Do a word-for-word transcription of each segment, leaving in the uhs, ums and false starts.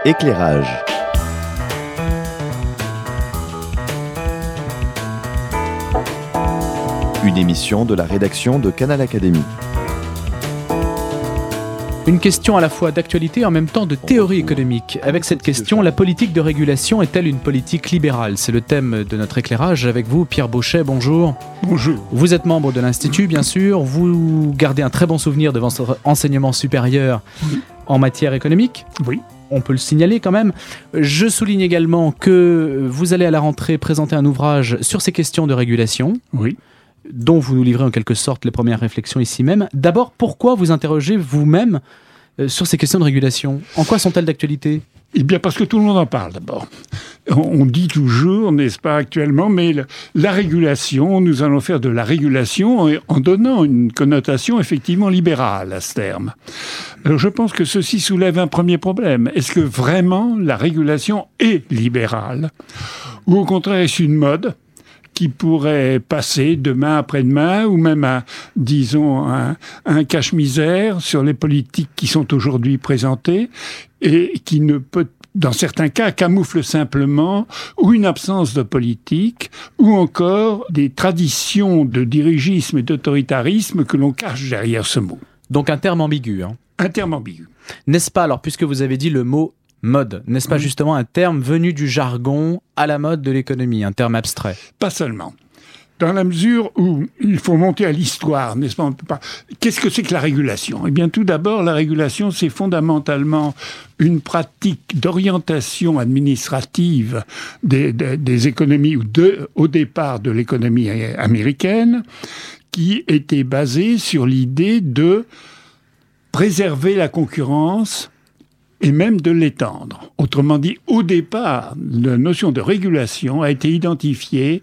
Éclairage. Une émission de la rédaction de Canal Académie. Une question à la fois d'actualité et en même temps de théorie économique. Avec cette question, la politique de régulation est-elle une politique libérale ? C'est le thème de notre éclairage. Avec vous, Pierre Bauchet, bonjour. Bonjour. Vous êtes membre de l'Institut, bien sûr. Vous gardez un très bon souvenir de votre enseignement supérieur Oui. en matière économique. Oui. On peut le signaler quand même. Je souligne également que vous allez à la rentrée présenter un ouvrage sur ces questions de régulation. Oui. Dont vous nous livrez en quelque sorte les premières réflexions ici même. D'abord, pourquoi vous interrogez vous-même euh, sur ces questions de régulation ? En quoi sont-elles d'actualité ? Eh bien, parce que tout le monde en parle d'abord. On dit toujours, n'est-ce pas, actuellement, mais la, la régulation, nous allons faire de la régulation en donnant une connotation effectivement libérale à ce terme. Alors, je pense que ceci soulève un premier problème. Est-ce que vraiment la régulation est libérale ? Ou au contraire, est-ce une mode ? Qui pourrait passer demain après-demain, ou même à, disons, un, un cache-misère sur les politiques qui sont aujourd'hui présentées, et qui ne peut, dans certains cas, camoufle simplement ou une absence de politique, ou encore des traditions de dirigisme et d'autoritarisme que l'on cache derrière ce mot. Donc un terme ambigu. Hein. Un terme ambigu. N'est-ce pas, alors, puisque vous avez dit le mot mode, n'est-ce pas mmh. justement un terme venu du jargon à la mode de l'économie, un terme abstrait ? Pas seulement. Dans la mesure où il faut monter à l'histoire, n'est-ce pas, on peut pas... Qu'est-ce que c'est que la régulation ? Eh bien, tout d'abord, la régulation, c'est fondamentalement une pratique d'orientation administrative des, des, des économies, ou de, au départ de l'économie américaine, qui était basée sur l'idée de préserver la concurrence et même de l'étendre. Autrement dit, au départ, la notion de régulation a été identifiée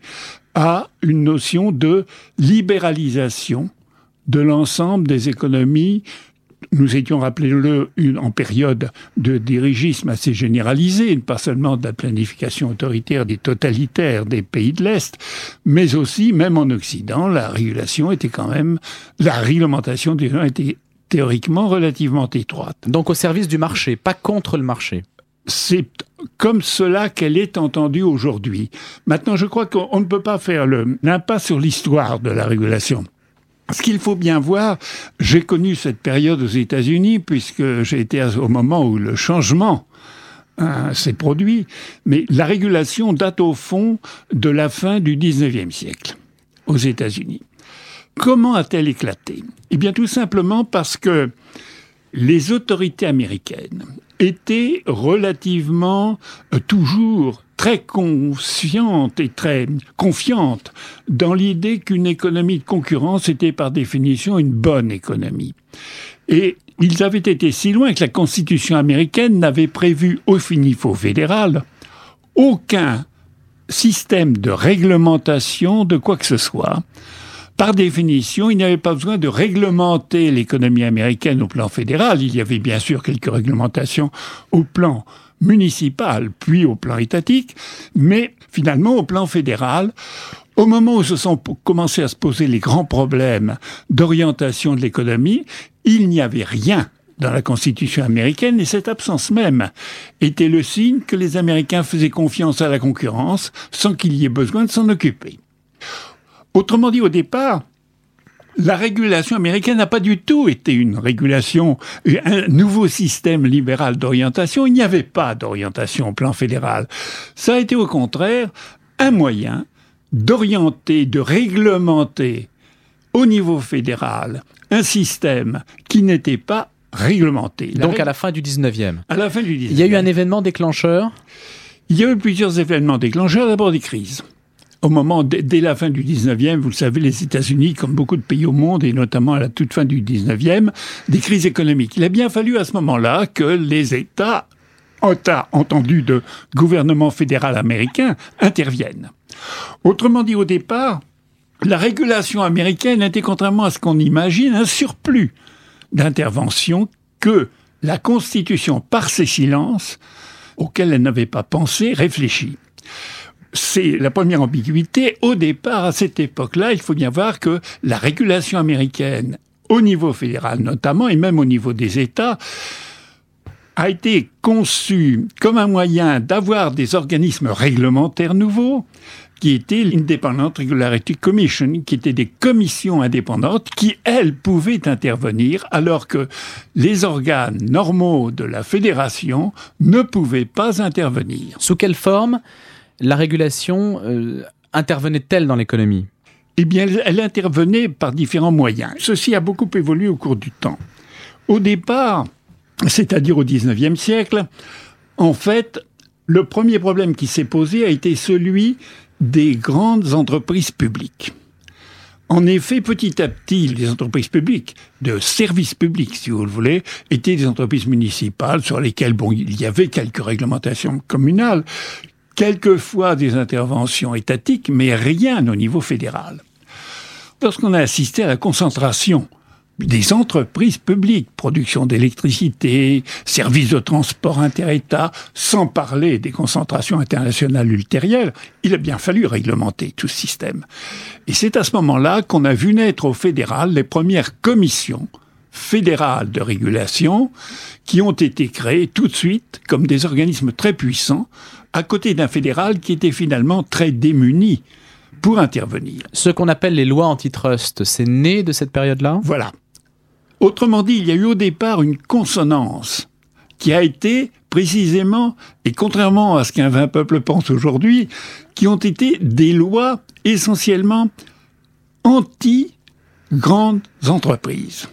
à une notion de libéralisation de l'ensemble des économies. Nous étions, rappelez-le, une, en période de dirigisme assez généralisé, pas seulement de la planification autoritaire des totalitaires des pays de l'Est, mais aussi, même en Occident, la régulation était quand même, la réglementation des gens était théoriquement relativement étroite. Donc au service du marché, pas contre le marché. C'est comme cela qu'elle est entendue aujourd'hui. Maintenant, je crois qu'on ne peut pas faire le, l'impasse sur l'histoire de la régulation. Ce qu'il faut bien voir, j'ai connu cette période aux États-Unis, puisque j'ai été au moment où le changement hein, s'est produit, mais la régulation date au fond de la fin du dix-neuvième siècle, aux États-Unis. Comment a-t-elle éclaté ? Eh bien, tout simplement parce que les autorités américaines étaient relativement euh, toujours très conscientes et très confiantes dans l'idée qu'une économie de concurrence était par définition une bonne économie. Et ils avaient été si loin que la Constitution américaine n'avait prévu au niveau fédéral aucun système de réglementation de quoi que ce soit. Par définition, il n'y avait pas besoin de réglementer l'économie américaine au plan fédéral. Il y avait bien sûr quelques réglementations au plan municipal, puis au plan étatique, mais finalement au plan fédéral, au moment où se sont commencés à se poser les grands problèmes d'orientation de l'économie, il n'y avait rien dans la Constitution américaine, et cette absence même était le signe que les Américains faisaient confiance à la concurrence sans qu'il y ait besoin de s'en occuper. Autrement dit, au départ, la régulation américaine n'a pas du tout été une régulation, un nouveau système libéral d'orientation. Il n'y avait pas d'orientation au plan fédéral. Ça a été au contraire un moyen d'orienter, de réglementer au niveau fédéral un système qui n'était pas réglementé. La Donc règle... à la fin du dix-neuvième. À la fin du dix-neuvième. Il y a eu un événement déclencheur ? Il y a eu plusieurs événements déclencheurs. D'abord des crises. Au moment, dès la fin du dix-neuvième, vous le savez, les États-Unis, comme beaucoup de pays au monde, et notamment à la toute fin du dix-neuvième, des crises économiques. Il a bien fallu à ce moment-là que les États, entendus de gouvernement fédéral américain, interviennent. Autrement dit, au départ, la régulation américaine était, contrairement à ce qu'on imagine, un surplus d'intervention que la Constitution, par ses silences, auxquels elle n'avait pas pensé, réfléchit. C'est la première ambiguïté. Au départ, à cette époque-là, il faut bien voir que la régulation américaine, au niveau fédéral notamment, et même au niveau des États, a été conçu comme un moyen d'avoir des organismes réglementaires nouveaux, qui étaient l'Independent Regularity Commission, qui étaient des commissions indépendantes qui, elles, pouvaient intervenir, alors que les organes normaux de la fédération ne pouvaient pas intervenir. Sous quelle forme la régulation euh, intervenait-elle dans l'économie ? Eh bien, elle, elle intervenait par différents moyens. Ceci a beaucoup évolué au cours du temps. Au départ, c'est-à-dire au dix-neuvième siècle, en fait, le premier problème qui s'est posé a été celui des grandes entreprises publiques. En effet, petit à petit, les entreprises publiques, de services publics, si vous le voulez, étaient des entreprises municipales sur lesquelles, bon, il y avait quelques réglementations communales, quelquefois des interventions étatiques, mais rien au niveau fédéral. Lorsqu'on a assisté à la concentration des entreprises publiques, production d'électricité, services de transport inter-État, sans parler des concentrations internationales ultérieures, il a bien fallu réglementer tout ce système. Et c'est à ce moment-là qu'on a vu naître au fédéral les premières commissions fédérales de régulation qui ont été créées tout de suite comme des organismes très puissants, à côté d'un fédéral qui était finalement très démuni pour intervenir. Ce qu'on appelle les lois antitrust, c'est né de cette période-là ? Voilà. Autrement dit, il y a eu au départ une consonance qui a été précisément, et contrairement à ce qu'un vain peuple pense aujourd'hui, qui ont été des lois essentiellement anti-grandes entreprises.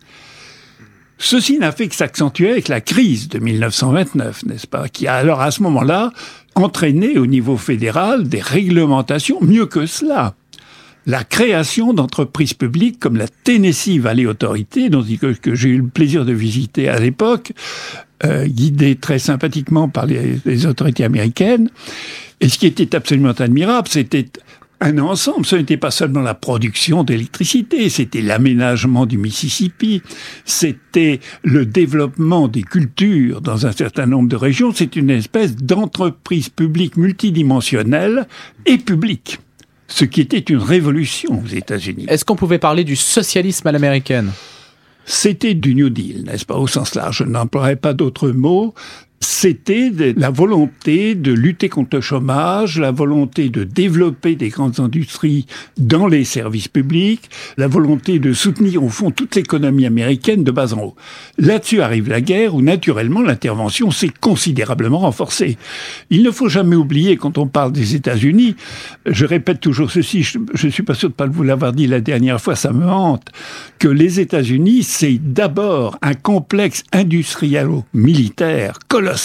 Ceci n'a fait que s'accentuer avec la crise de mille neuf cent vingt-neuf, n'est-ce pas, qui a alors à ce moment-là entraîné au niveau fédéral des réglementations, mieux que cela. La création d'entreprises publiques comme la Tennessee Valley Authority, dont que, que j'ai eu le plaisir de visiter à l'époque, euh, guidée très sympathiquement par les, les autorités américaines. Et ce qui était absolument admirable, c'était un ensemble. Ce n'était pas seulement la production d'électricité, c'était l'aménagement du Mississippi, c'était le développement des cultures dans un certain nombre de régions. C'est une espèce d'entreprise publique multidimensionnelle et publique. Ce qui était une révolution aux États-Unis. Est-ce qu'on pouvait parler du socialisme à l'américaine ? C'était du New Deal, n'est-ce pas, au sens large. Je n'emploierai pas d'autres mots. C'était de la volonté de lutter contre le chômage, la volonté de développer des grandes industries dans les services publics, la volonté de soutenir au fond toute l'économie américaine de bas en haut. Là-dessus arrive la guerre où naturellement l'intervention s'est considérablement renforcée. Il ne faut jamais oublier quand on parle des États-Unis, je répète toujours ceci, je ne suis pas sûr de ne pas vous l'avoir dit la dernière fois, ça me hante, que les États-Unis c'est d'abord un complexe industriel-militaire colossal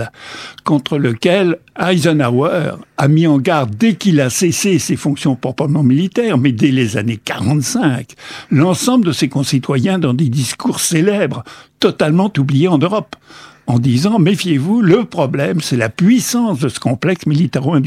contre lequel Eisenhower a mis en garde dès qu'il a cessé ses fonctions proprement militaires, mais dès les années quarante-cinq, l'ensemble de ses concitoyens dans des discours célèbres, totalement oubliés en Europe, en disant « Méfiez-vous, le problème, c'est la puissance de ce complexe militaro-industriel. »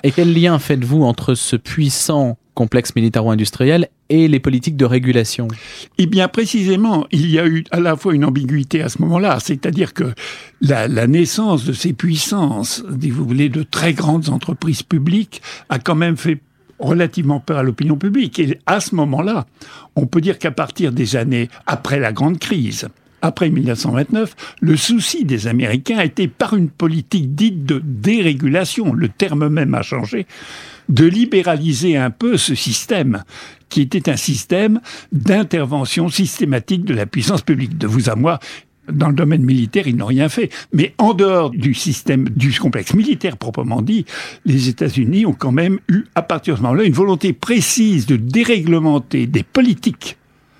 Et quel lien faites-vous entre ce puissant complexe militaro-industriel et les politiques de régulation ? Eh bien, précisément, il y a eu à la fois une ambiguïté à ce moment-là, c'est-à-dire que la, la naissance de ces puissances, si vous voulez, de très grandes entreprises publiques, a quand même fait relativement peur à l'opinion publique. Et à ce moment-là, on peut dire qu'à partir des années après la grande crise, après mille neuf cent vingt-neuf, le souci des Américains était par une politique dite de dérégulation, le terme même a changé, de libéraliser un peu ce système, qui était un système d'intervention systématique de la puissance publique. De vous à moi, dans le domaine militaire, ils n'ont rien fait. Mais en dehors du système, du complexe militaire proprement dit, les États-Unis ont quand même eu, à partir de ce moment-là, une volonté précise de déréglementer des politiques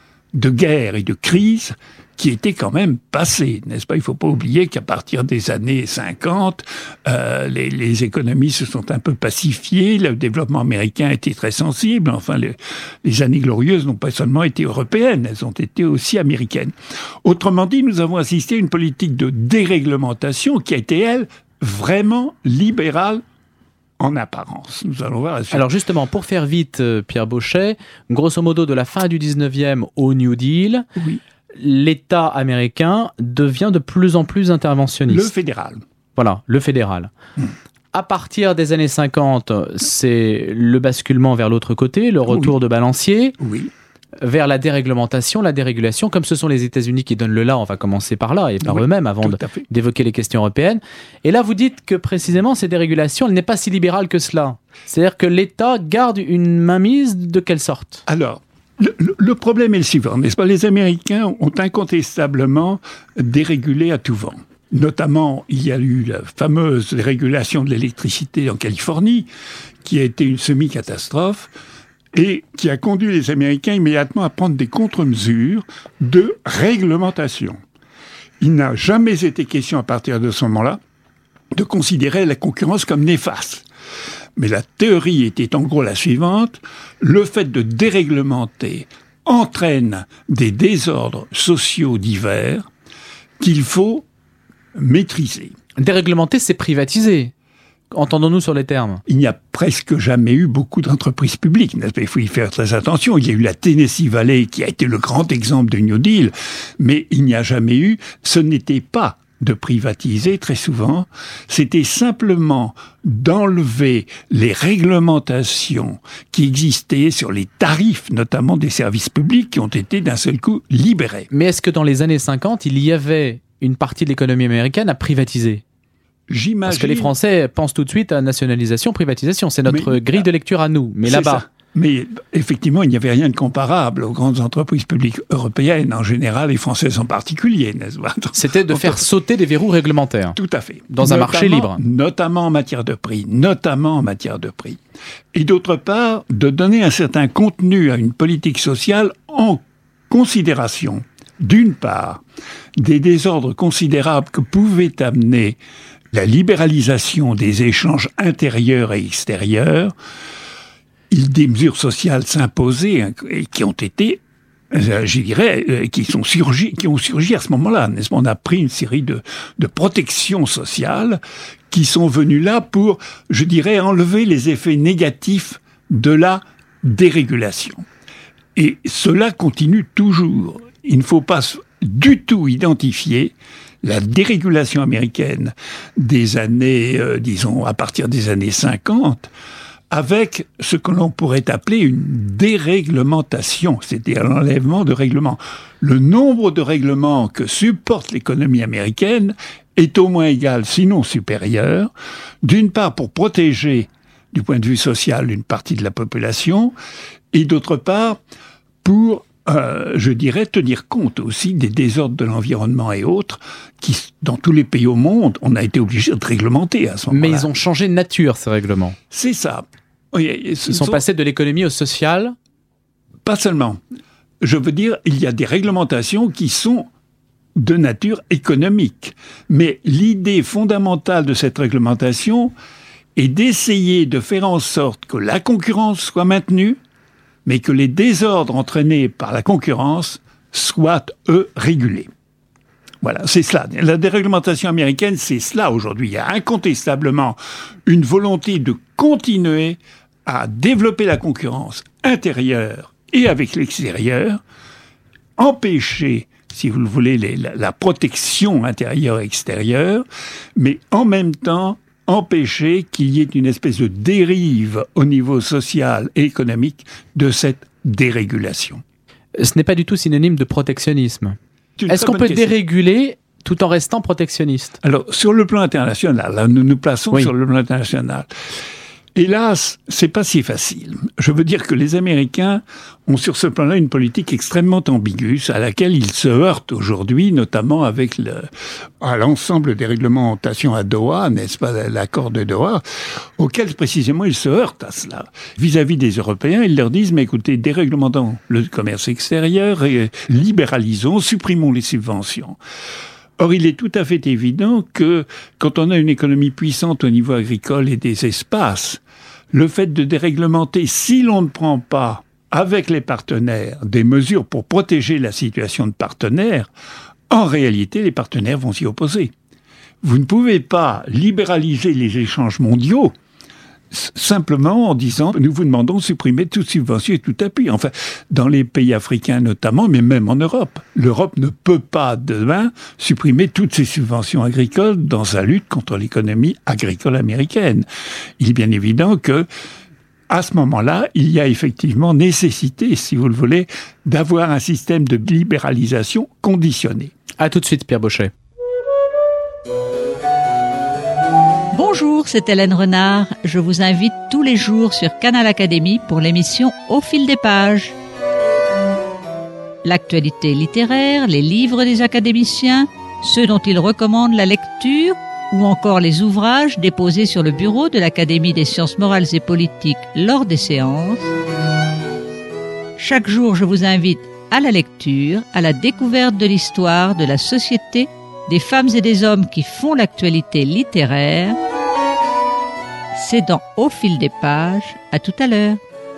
de guerre et de crise qui était quand même passé, n'est-ce pas ? Il ne faut pas oublier qu'à partir des années cinquante, euh, les, les économies se sont un peu pacifiées, le développement américain était très sensible, enfin les, les années glorieuses n'ont pas seulement été européennes, elles ont été aussi américaines. Autrement dit, nous avons assisté à une politique de déréglementation qui a été, elle, vraiment libérale en apparence. Nous allons voir la suite. Alors justement, pour faire vite, euh, Pierre Bauchet, grosso modo de la fin du dix-neuvième au New Deal, oui. L'État américain devient de plus en plus interventionniste. Le fédéral. Voilà, le fédéral. Mmh. À partir des années cinquante, c'est le basculement vers l'autre côté, le retour oui. de balancier. Oui. vers la déréglementation, la dérégulation, comme ce sont les États-Unis qui donnent le là, on va commencer par là et par oui, eux-mêmes avant de, d'évoquer les questions européennes. Et là, vous dites que précisément, ces dérégulations, elle n'est pas si libérale que cela. C'est-à-dire que l'État garde une mainmise de quelle sorte ? Alors, le, le problème est le suivant, n'est-ce pas ? Les Américains ont incontestablement dérégulé à tout vent. Notamment, il y a eu la fameuse régulation de l'électricité en Californie, qui a été une semi-catastrophe, et qui a conduit les Américains immédiatement à prendre des contre-mesures de réglementation. Il n'a jamais été question, à partir de ce moment-là, de considérer la concurrence comme néfaste. Mais la théorie était en gros la suivante: le fait de déréglementer entraîne des désordres sociaux divers qu'il faut maîtriser. Déréglementer, c'est privatiser. Entendons-nous sur les termes. Il n'y a presque jamais eu beaucoup d'entreprises publiques. Il faut y faire très attention. Il y a eu la Tennessee Valley qui a été le grand exemple du New Deal, mais il n'y a jamais eu, ce n'était pas de privatiser très souvent, c'était simplement d'enlever les réglementations qui existaient sur les tarifs, notamment des services publics, qui ont été d'un seul coup libérés. Mais est-ce que dans les années cinquante, il y avait une partie de l'économie américaine à privatiser ? J'imagine... Parce que les Français pensent tout de suite à nationalisation, privatisation. C'est notre mais, grille de lecture à nous. Mais là-bas... Ça. Mais effectivement, il n'y avait rien de comparable aux grandes entreprises publiques européennes, en général, et françaises en particulier, n'est-ce pas ? C'était de faire sauter des verrous réglementaires. Tout à fait. Dans notamment, un marché libre. Notamment en matière de prix. Notamment en matière de prix. Et d'autre part, de donner un certain contenu à une politique sociale en considération, d'une part, des désordres considérables que pouvait amener la libéralisation des échanges intérieurs et extérieurs. Il, des mesures sociales s'imposaient hein, et qui ont été, euh, je dirais, euh, qui sont surgi, qui ont surgi à ce moment-là. N'est-ce pas ? On a pris une série de, de protections sociales qui sont venues là pour, je dirais, enlever les effets négatifs de la dérégulation. Et cela continue toujours. Il ne faut pas du tout identifier la dérégulation américaine des années, euh, disons, à partir des années cinquante, avec ce que l'on pourrait appeler une déréglementation, c'est-à-dire l'enlèvement de règlements. Le nombre de règlements que supporte l'économie américaine est au moins égal, sinon supérieur, d'une part pour protéger, du point de vue social, une partie de la population, et d'autre part pour, euh, je dirais, tenir compte aussi des désordres de l'environnement et autres, qui, dans tous les pays au monde, on a été obligé de réglementer à ce moment-là. Mais ils ont changé de nature, ces règlements. C'est ça. Oui, ils sont, sont passés de l'économie au social. Pas seulement. Je veux dire, il y a des réglementations qui sont de nature économique. Mais l'idée fondamentale de cette réglementation est d'essayer de faire en sorte que la concurrence soit maintenue, mais que les désordres entraînés par la concurrence soient, eux, régulés. Voilà, c'est cela. La déréglementation américaine, c'est cela aujourd'hui. Il y a incontestablement une volonté de continuer à développer la concurrence intérieure et avec l'extérieur, empêcher, si vous le voulez, les, la, la protection intérieure et extérieure, mais en même temps empêcher qu'il y ait une espèce de dérive au niveau social et économique de cette dérégulation. Ce n'est pas du tout synonyme de protectionnisme. Est-ce qu'on peut question. déréguler tout en restant protectionniste ? Alors, sur le plan international, là, nous nous plaçons oui. sur le plan international. Hélas, c'est pas si facile. Je veux dire que les Américains ont sur ce plan-là une politique extrêmement ambiguë, à laquelle ils se heurtent aujourd'hui, notamment avec le, à l'ensemble des réglementations à Doha, n'est-ce pas, l'accord de Doha, auquel précisément ils se heurtent à cela. Vis-à-vis des Européens, ils leur disent, mais écoutez, déréglementons le commerce extérieur, et libéralisons, supprimons les subventions. Or, il est tout à fait évident que quand on a une économie puissante au niveau agricole et des espaces, le fait de déréglementer, si l'on ne prend pas avec les partenaires des mesures pour protéger la situation de partenaires, en réalité, les partenaires vont s'y opposer. Vous ne pouvez pas libéraliser les échanges mondiaux simplement en disant « nous vous demandons de supprimer toute subvention et tout appui ». Enfin, dans les pays africains notamment, mais même en Europe. L'Europe ne peut pas demain supprimer toutes ses subventions agricoles dans sa lutte contre l'économie agricole américaine. Il est bien évident que À ce moment-là, il y a effectivement nécessité, si vous le voulez, d'avoir un système de libéralisation conditionné. À tout de suite, Pierre Bauchet. Bonjour, c'est Hélène Renard. Je vous invite tous les jours sur Canal Académie pour l'émission Au fil des pages. L'actualité littéraire, les livres des académiciens, ceux dont ils recommandent la lecture, ou encore les ouvrages déposés sur le bureau de l'Académie des sciences morales et politiques lors des séances. Chaque jour, je vous invite à la lecture, à la découverte de l'histoire, de la société, des femmes et des hommes qui font l'actualité littéraire. C'est dans Au fil des pages. À tout à l'heure.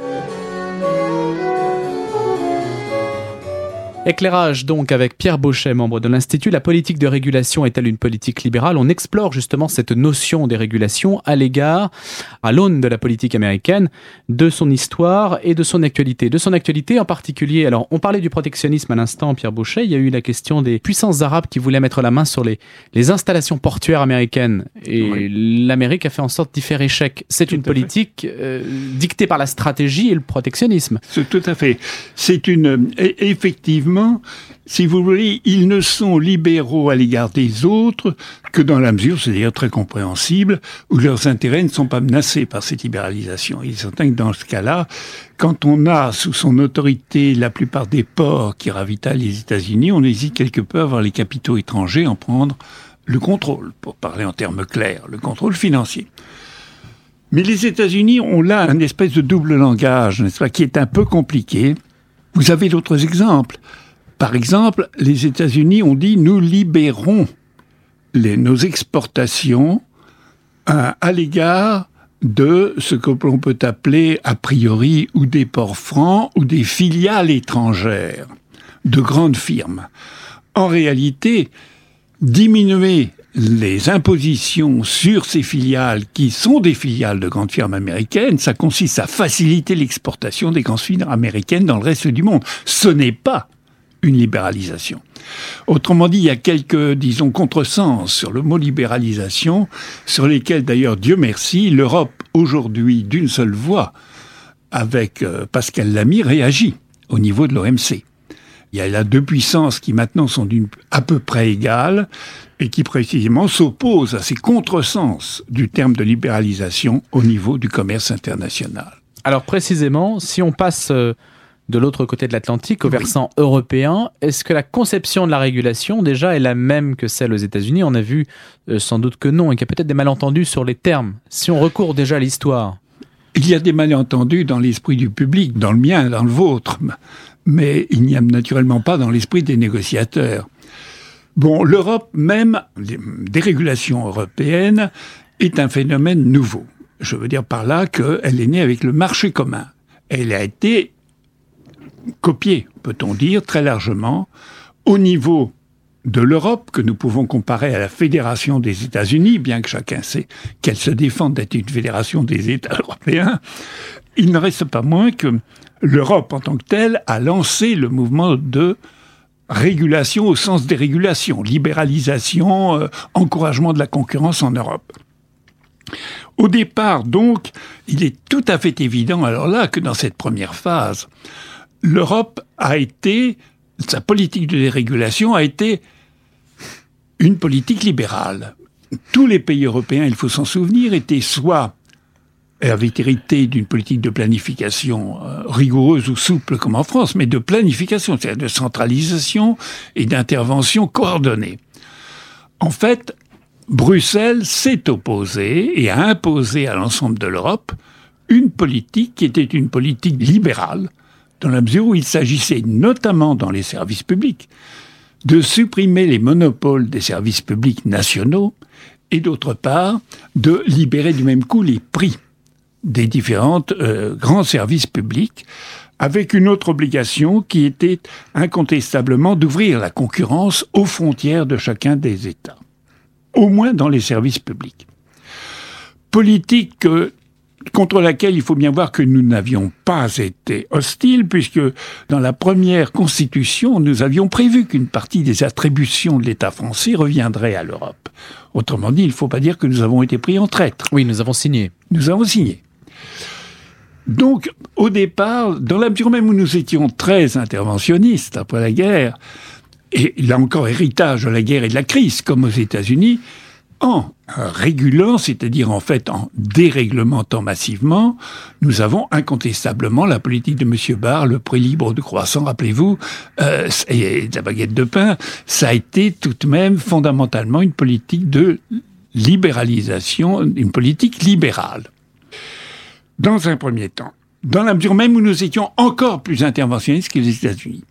Éclairage donc avec Pierre Bauchet, membre de l'Institut. La politique de régulation est-elle une politique libérale ? On explore justement cette notion des régulations à l'égard, à l'aune de la politique américaine, de son histoire et de son actualité. De son actualité en particulier, alors on parlait du protectionnisme à l'instant, Pierre Bauchet, il y a eu la question des puissances arabes qui voulaient mettre la main sur les, les installations portuaires américaines. Et oui. L'Amérique a fait en sorte d'y faire échec. C'est tout une politique euh, dictée par la stratégie et le protectionnisme. C'est tout à fait. C'est une... Effectivement, si vous voulez, ils ne sont libéraux à l'égard des autres que dans la mesure, c'est d'ailleurs très compréhensible, où leurs intérêts ne sont pas menacés par cette libéralisation. Il est certain que dans ce cas-là, quand on a sous son autorité la plupart des ports qui ravitaillent les États-Unis, on hésite quelque peu à voir les capitaux étrangers en prendre le contrôle, pour parler en termes clairs, le contrôle financier. Mais les États-Unis ont là un espèce de double langage, n'est-ce pas, qui est un peu compliqué. Vous avez d'autres exemples. Par exemple, les États-Unis ont dit « nous libérons les, nos exportations à, à l'égard de ce que l'on peut appeler a priori ou des ports francs ou des filiales étrangères de grandes firmes ». En réalité, diminuer les impositions sur ces filiales qui sont des filiales de grandes firmes américaines, ça consiste à faciliter l'exportation des grandes firmes américaines dans le reste du monde. Ce n'est pas une libéralisation. Autrement dit, il y a quelques, disons, contresens sur le mot libéralisation, sur lesquels d'ailleurs, Dieu merci, l'Europe aujourd'hui, d'une seule voix, avec euh, Pascal Lamy, réagit au niveau de l'O M C. Il y a là deux puissances qui maintenant sont d'une à peu près égales et qui précisément s'opposent à ces contresens du terme de libéralisation au niveau du commerce international. Alors précisément, si on passe de l'autre côté de l'Atlantique, au oui. versant européen, est-ce que la conception de la régulation déjà est la même que celle aux États-Unis ? On a vu euh, sans doute que non, et qu'il y a peut-être des malentendus sur les termes. Si on recourt déjà à l'histoire. Il y a des malentendus dans l'esprit du public, dans le mien, dans le vôtre, mais il n'y a naturellement pas dans l'esprit des négociateurs. Bon, l'Europe même, les dérégulation européenne, est un phénomène nouveau. Je veux dire par là qu'elle est née avec le marché commun. Elle a été copiée, peut-on dire, très largement, au niveau de l'Europe, que nous pouvons comparer à la Fédération des États-Unis, bien que chacun sait qu'elle se défende d'être une fédération des États européens. Il ne reste pas moins que l'Europe, en tant que telle, a lancé le mouvement de régulation au sens des régulations, libéralisation, euh, encouragement de la concurrence en Europe. Au départ, donc, il est tout à fait évident, alors là, que dans cette première phase, l'Europe a été, sa politique de dérégulation a été une politique libérale. Tous les pays européens, il faut s'en souvenir, étaient soit avaient hérité d'une politique de planification euh, rigoureuse ou souple comme en France, mais de planification, c'est-à-dire de centralisation et d'intervention coordonnée. En fait, Bruxelles s'est opposée et a imposé à l'ensemble de l'Europe une politique qui était une politique libérale, dans la mesure où il s'agissait, notamment dans les services publics, de supprimer les monopoles des services publics nationaux et, d'autre part, de libérer du même coup les prix des différents euh, grands services publics, avec une autre obligation qui était incontestablement d'ouvrir la concurrence aux frontières de chacun des États, au moins dans les services publics. Politique euh, contre laquelle il faut bien voir que nous n'avions pas été hostiles, puisque dans la première Constitution, nous avions prévu qu'une partie des attributions de l'État français reviendrait à l'Europe. Autrement dit, il ne faut pas dire que nous avons été pris en traître. Oui, nous avons signé. Nous avons signé. Donc, au départ, dans la mesure même où nous étions très interventionnistes après la guerre, et là encore héritage de la guerre et de la crise, comme aux États-Unis, en régulant, c'est-à-dire en fait en déréglementant massivement, nous avons incontestablement la politique de M. Barre, le prix libre de croissant, rappelez-vous, euh, et de la baguette de pain, ça a été tout de même fondamentalement une politique de libéralisation, une politique libérale. Dans un premier temps, dans la mesure même où nous étions encore plus interventionnistes que les États-Unis.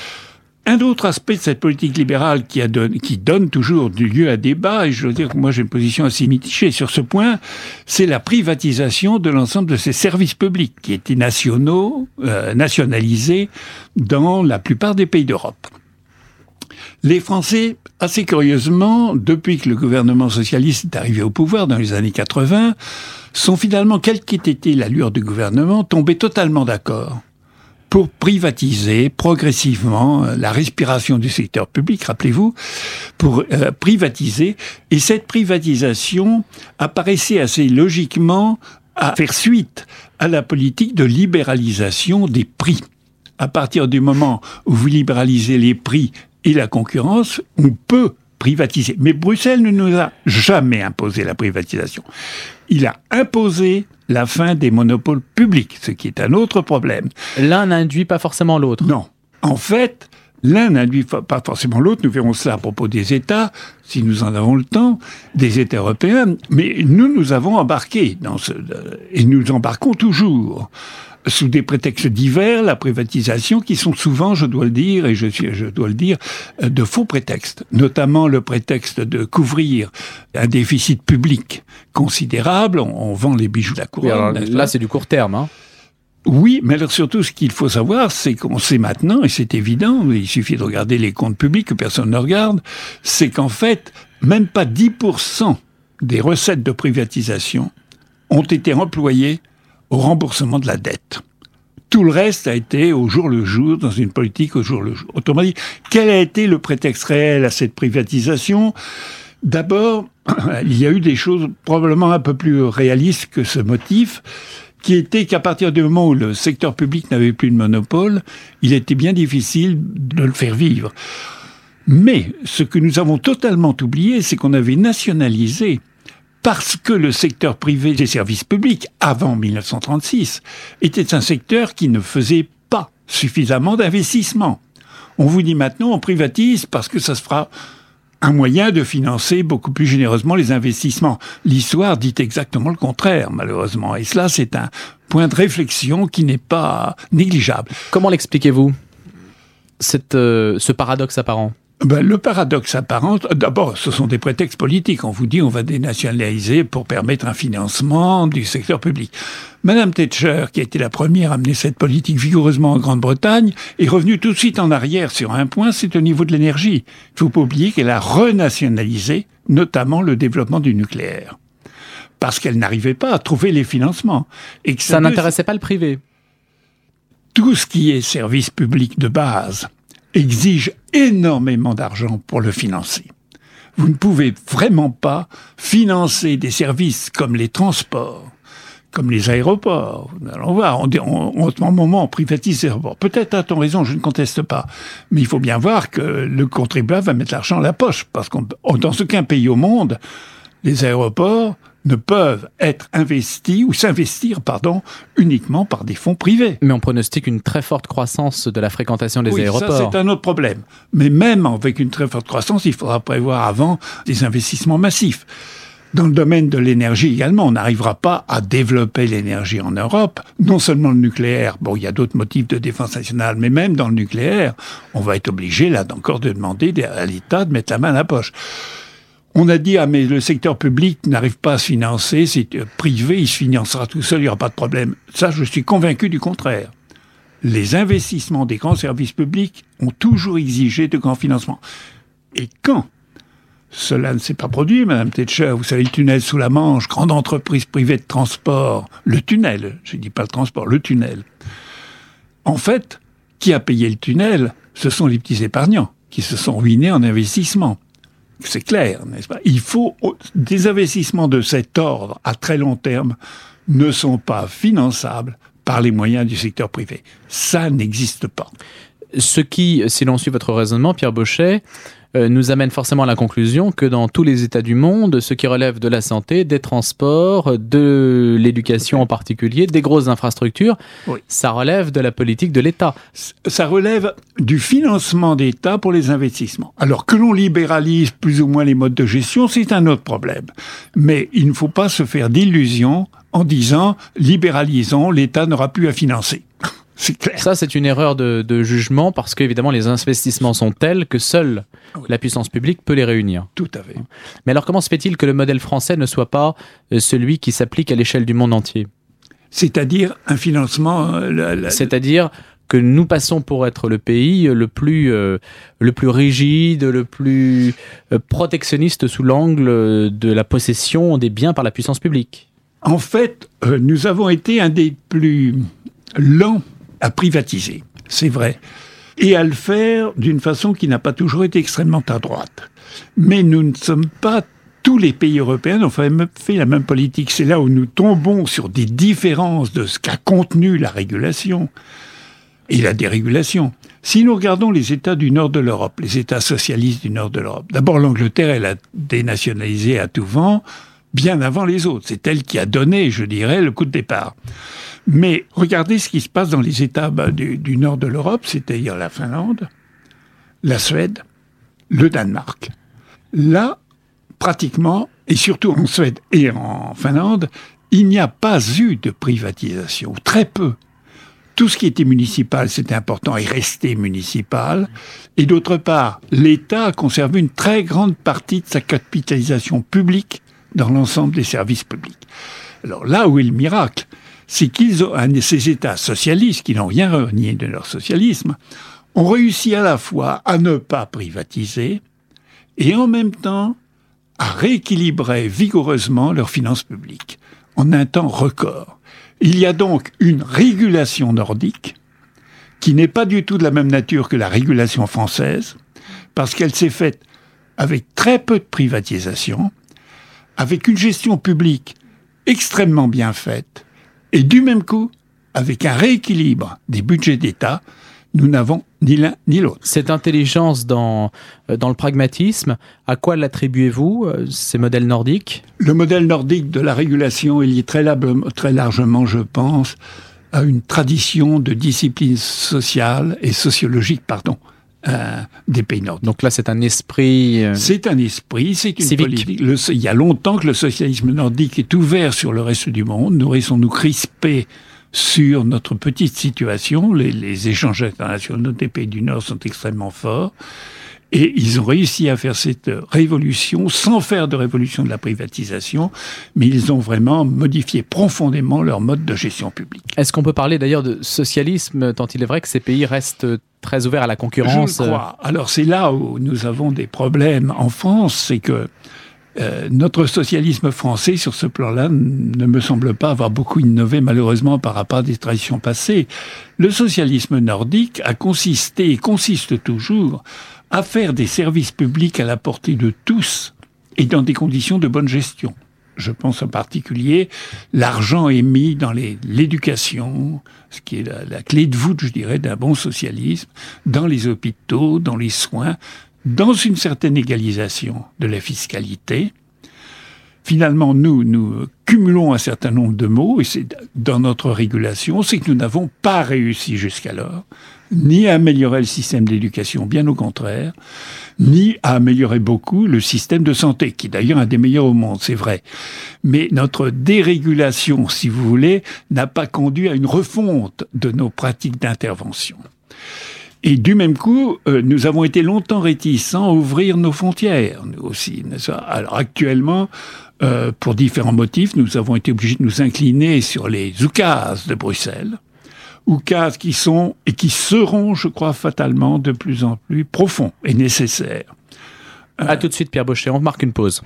Un autre aspect de cette politique libérale qui, a donné, qui donne toujours du lieu à débat, et je veux dire que moi j'ai une position assez mitigée sur ce point, c'est la privatisation de l'ensemble de ces services publics qui étaient nationaux, euh, nationalisés dans la plupart des pays d'Europe. Les Français, assez curieusement, depuis que le gouvernement socialiste est arrivé au pouvoir dans les années quatre-vingts, sont finalement, quelle qu'ait été l'allure du gouvernement, tombés totalement d'accord pour privatiser progressivement la respiration du secteur public, rappelez-vous, pour euh, privatiser. Et cette privatisation apparaissait assez logiquement à faire suite à la politique de libéralisation des prix. À partir du moment où vous libéralisez les prix et la concurrence, on peut privatiser. Mais Bruxelles ne nous a jamais imposé la privatisation. Il a imposé la fin des monopoles publics, ce qui est un autre problème. L'un n'induit pas forcément l'autre. Non. En fait, l'un n'induit pas forcément l'autre. Nous verrons cela à propos des États, si nous en avons le temps, des États européens. Mais nous, nous avons embarqué dans ce... Et nous embarquons toujours sous des prétextes divers, la privatisation, qui sont souvent, je dois le dire, et je, je dois le dire, de faux prétextes. Notamment le prétexte de couvrir un déficit public considérable. On, on vend les bijoux de la couronne. Oui, alors, là, c'est du court terme, hein. Oui, mais alors surtout, ce qu'il faut savoir, c'est qu'on sait maintenant, et c'est évident, il suffit de regarder les comptes publics que personne ne regarde, c'est qu'en fait, même pas dix pour cent des recettes de privatisation ont été employées au remboursement de la dette. Tout le reste a été au jour le jour, dans une politique au jour le jour. Autrement dit, quel a été le prétexte réel à cette privatisation ? D'abord, il y a eu des choses probablement un peu plus réalistes que ce motif, qui était qu'à partir du moment où le secteur public n'avait plus de monopole, il était bien difficile de le faire vivre. Mais ce que nous avons totalement oublié, c'est qu'on avait nationalisé, parce que le secteur privé des services publics, avant mille neuf cent trente-six, était un secteur qui ne faisait pas suffisamment d'investissement. On vous dit maintenant, on privatise parce que ça se fera un moyen de financer beaucoup plus généreusement les investissements. L'histoire dit exactement le contraire, malheureusement. Et cela, c'est un point de réflexion qui n'est pas négligeable. Comment l'expliquez-vous, cette, euh, ce paradoxe apparent ? Ben, le paradoxe apparent, d'abord, ce sont des prétextes politiques. On vous dit on va dénationaliser pour permettre un financement du secteur public. Madame Thatcher, qui a été la première à mener cette politique vigoureusement en Grande-Bretagne, est revenue tout de suite en arrière sur un point, c'est au niveau de l'énergie. Il ne faut pas oublier qu'elle a renationalisé, notamment le développement du nucléaire. Parce qu'elle n'arrivait pas à trouver les financements. Et que ça, ça n'intéressait pas le privé. Tout ce qui est service public de base exige énormément d'argent pour le financer. Vous ne pouvez vraiment pas financer des services comme les transports, comme les aéroports. Allons voir, on, on, on, en moment, on privatise les aéroports. Peut-être a-t-on raison, je ne conteste pas. Mais il faut bien voir que le contribuable va mettre l'argent à la poche. Parce que dans aucun pays au monde, les aéroports ne peuvent être investis ou s'investir, pardon, uniquement par des fonds privés. Mais on pronostique une très forte croissance de la fréquentation des oui, aéroports. Ça, c'est un autre problème. Mais même avec une très forte croissance, il faudra prévoir avant des investissements massifs. Dans le domaine de l'énergie également, on n'arrivera pas à développer l'énergie en Europe. Non seulement le nucléaire, bon, il y a d'autres motifs de défense nationale, mais même dans le nucléaire, on va être obligé, là, encore de demander à l'État de mettre la main à la poche. On a dit, ah, mais le secteur public n'arrive pas à se financer, c'est privé, il se financera tout seul, il n'y aura pas de problème. Ça, je suis convaincu du contraire. Les investissements des grands services publics ont toujours exigé de grands financements. Et quand cela ne s'est pas produit, Madame Thatcher, vous savez, le tunnel sous la Manche, grande entreprise privée de transport, le tunnel, je ne dis pas le transport, le tunnel. En fait, qui a payé le tunnel? Ce sont les petits épargnants qui se sont ruinés en investissement. C'est clair, n'est-ce pas? Il faut des investissements de cet ordre à très long terme ne sont pas finançables par les moyens du secteur privé. Ça n'existe pas. Ce qui, si l'on suit votre raisonnement, Pierre Bauchet, euh, nous amène forcément à la conclusion que dans tous les États du monde, ce qui relève de la santé, des transports, de l'éducation en particulier, des grosses infrastructures, oui. ça relève de la politique de l'État. Ça relève du financement d'État pour les investissements. Alors que l'on libéralise plus ou moins les modes de gestion, c'est un autre problème. Mais il ne faut pas se faire d'illusions en disant « libéralisons, l'État n'aura plus à financer ». C'est clair. Ça, c'est une erreur de, de jugement parce qu'évidemment, les investissements sont tels que seule oui. la puissance publique peut les réunir. Tout à fait. Mais alors, comment se fait-il que le modèle français ne soit pas celui qui s'applique à l'échelle du monde entier ? C'est-à-dire un financement... Euh, la, la... C'est-à-dire que nous passons pour être le pays le plus, euh, le plus rigide, le plus euh, protectionniste sous l'angle de la possession des biens par la puissance publique. En fait, euh, nous avons été un des plus lents à privatiser, c'est vrai, et à le faire d'une façon qui n'a pas toujours été extrêmement à droite. Mais nous ne sommes pas, tous les pays européens n'ont fait la même politique. C'est là où nous tombons sur des différences de ce qu'a contenu la régulation et la dérégulation. Si nous regardons les États du nord de l'Europe, les États socialistes du nord de l'Europe, d'abord l'Angleterre, elle a dénationalisé à tout vent, bien avant les autres. C'est elle qui a donné, je dirais, le coup de départ. Mais regardez ce qui se passe dans les États bah, du, du nord de l'Europe, c'est-à-dire la Finlande, la Suède, le Danemark. Là, pratiquement, et surtout en Suède et en Finlande, il n'y a pas eu de privatisation, très peu. Tout ce qui était municipal, c'était important, est resté municipal. Et d'autre part, l'État a conservé une très grande partie de sa capitalisation publique dans l'ensemble des services publics. Alors là où est le miracle, c'est qu'ils ont, ces États socialistes, qui n'ont rien renié de leur socialisme, ont réussi à la fois à ne pas privatiser et en même temps à rééquilibrer vigoureusement leurs finances publiques en un temps record. Il y a donc une régulation nordique qui n'est pas du tout de la même nature que la régulation française, parce qu'elle s'est faite avec très peu de privatisation, avec une gestion publique extrêmement bien faite, et du même coup, avec un rééquilibre des budgets d'État, nous n'avons ni l'un ni l'autre. Cette intelligence dans, dans le pragmatisme, à quoi l'attribuez-vous, ces modèles nordiques ? Le modèle nordique de la régulation est lié très, très largement, je pense, à une tradition de discipline sociale et sociologique, pardon, euh, des pays nordiques. Donc là, c'est un esprit... Euh, c'est un esprit, c'est une civique. Politique. Le, il y a longtemps que le socialisme nordique est ouvert sur le reste du monde. Nous restons-nous crispés sur notre petite situation. Les, les échanges internationaux des pays du Nord sont extrêmement forts. Et ils ont réussi à faire cette révolution sans faire de révolution de la privatisation, mais ils ont vraiment modifié profondément leur mode de gestion publique. Est-ce qu'on peut parler d'ailleurs de socialisme, tant il est vrai que ces pays restent très ouverts à la concurrence ? Je le crois. Alors c'est là où nous avons des problèmes en France, c'est que Euh, notre socialisme français, sur ce plan-là, ne me semble pas avoir beaucoup innové, malheureusement, par rapport à des traditions passées. Le socialisme nordique a consisté, et consiste toujours, à faire des services publics à la portée de tous, et dans des conditions de bonne gestion. Je pense en particulier, l'argent est mis dans les, l'éducation, ce qui est la, la clé de voûte, je dirais, d'un bon socialisme, dans les hôpitaux, dans les soins, dans une certaine égalisation de la fiscalité. Finalement, nous, nous cumulons un certain nombre de maux, et c'est dans notre régulation, c'est que nous n'avons pas réussi jusqu'alors, ni à améliorer le système d'éducation, bien au contraire, ni à améliorer beaucoup le système de santé, qui est d'ailleurs un des meilleurs au monde, c'est vrai. Mais notre dérégulation, si vous voulez, n'a pas conduit à une refonte de nos pratiques d'intervention. Et du même coup, euh, nous avons été longtemps réticents à ouvrir nos frontières, nous aussi. N'est-ce pas ? Alors actuellement, euh, pour différents motifs, nous avons été obligés de nous incliner sur les oukases de Bruxelles. Oukases qui sont et qui seront, je crois, fatalement de plus en plus profonds et nécessaires. Euh... À tout de suite, Pierre Bauchet. On marque une pause.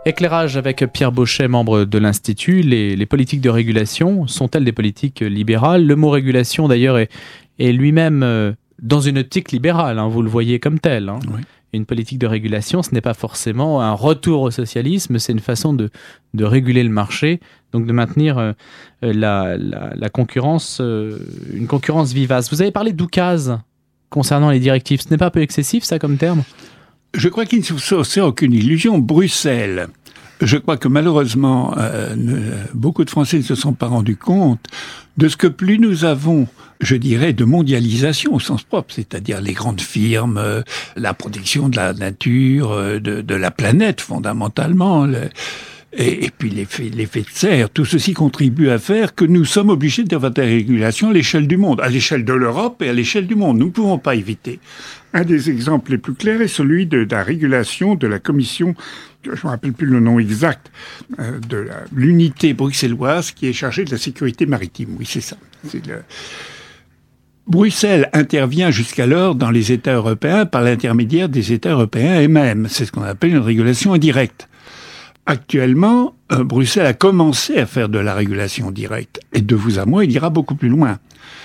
Éclairage avec Pierre Bauchet, membre de l'Institut. Les, les politiques de régulation sont-elles des politiques libérales ? Le mot régulation, d'ailleurs, est, est lui-même euh, dans une optique libérale, hein, vous le voyez comme tel. Hein. Oui. Une politique de régulation, ce n'est pas forcément un retour au socialisme, c'est une façon de, de réguler le marché, donc de maintenir euh, la, la, la concurrence, euh, une concurrence vivace. Vous avez parlé d'oukase concernant les directives. Ce n'est pas un peu excessif, ça, comme terme ? Je crois qu'il ne faut faire aucune illusion. Bruxelles, je crois que malheureusement, euh, ne, beaucoup de Français ne se sont pas rendus compte de ce que plus nous avons, je dirais, de mondialisation au sens propre, c'est-à-dire les grandes firmes, euh, la protection de la nature, euh, de, de la planète fondamentalement, le, et, et puis l'effet, l'effet de serre, tout ceci contribue à faire que nous sommes obligés d'avoir des régulations à l'échelle du monde, à l'échelle de l'Europe et à l'échelle du monde. Nous ne pouvons pas éviter. Un des exemples les plus clairs est celui de, de la régulation de la commission, je ne me rappelle plus le nom exact, euh, de la, l'unité bruxelloise qui est chargée de la sécurité maritime. Oui, c'est ça. C'est le... Bruxelles intervient jusqu'alors dans les États européens par l'intermédiaire des États européens eux-mêmes. C'est ce qu'on appelle une régulation indirecte. Actuellement, euh, Bruxelles a commencé à faire de la régulation directe. Et de vous à moi, il ira beaucoup plus loin.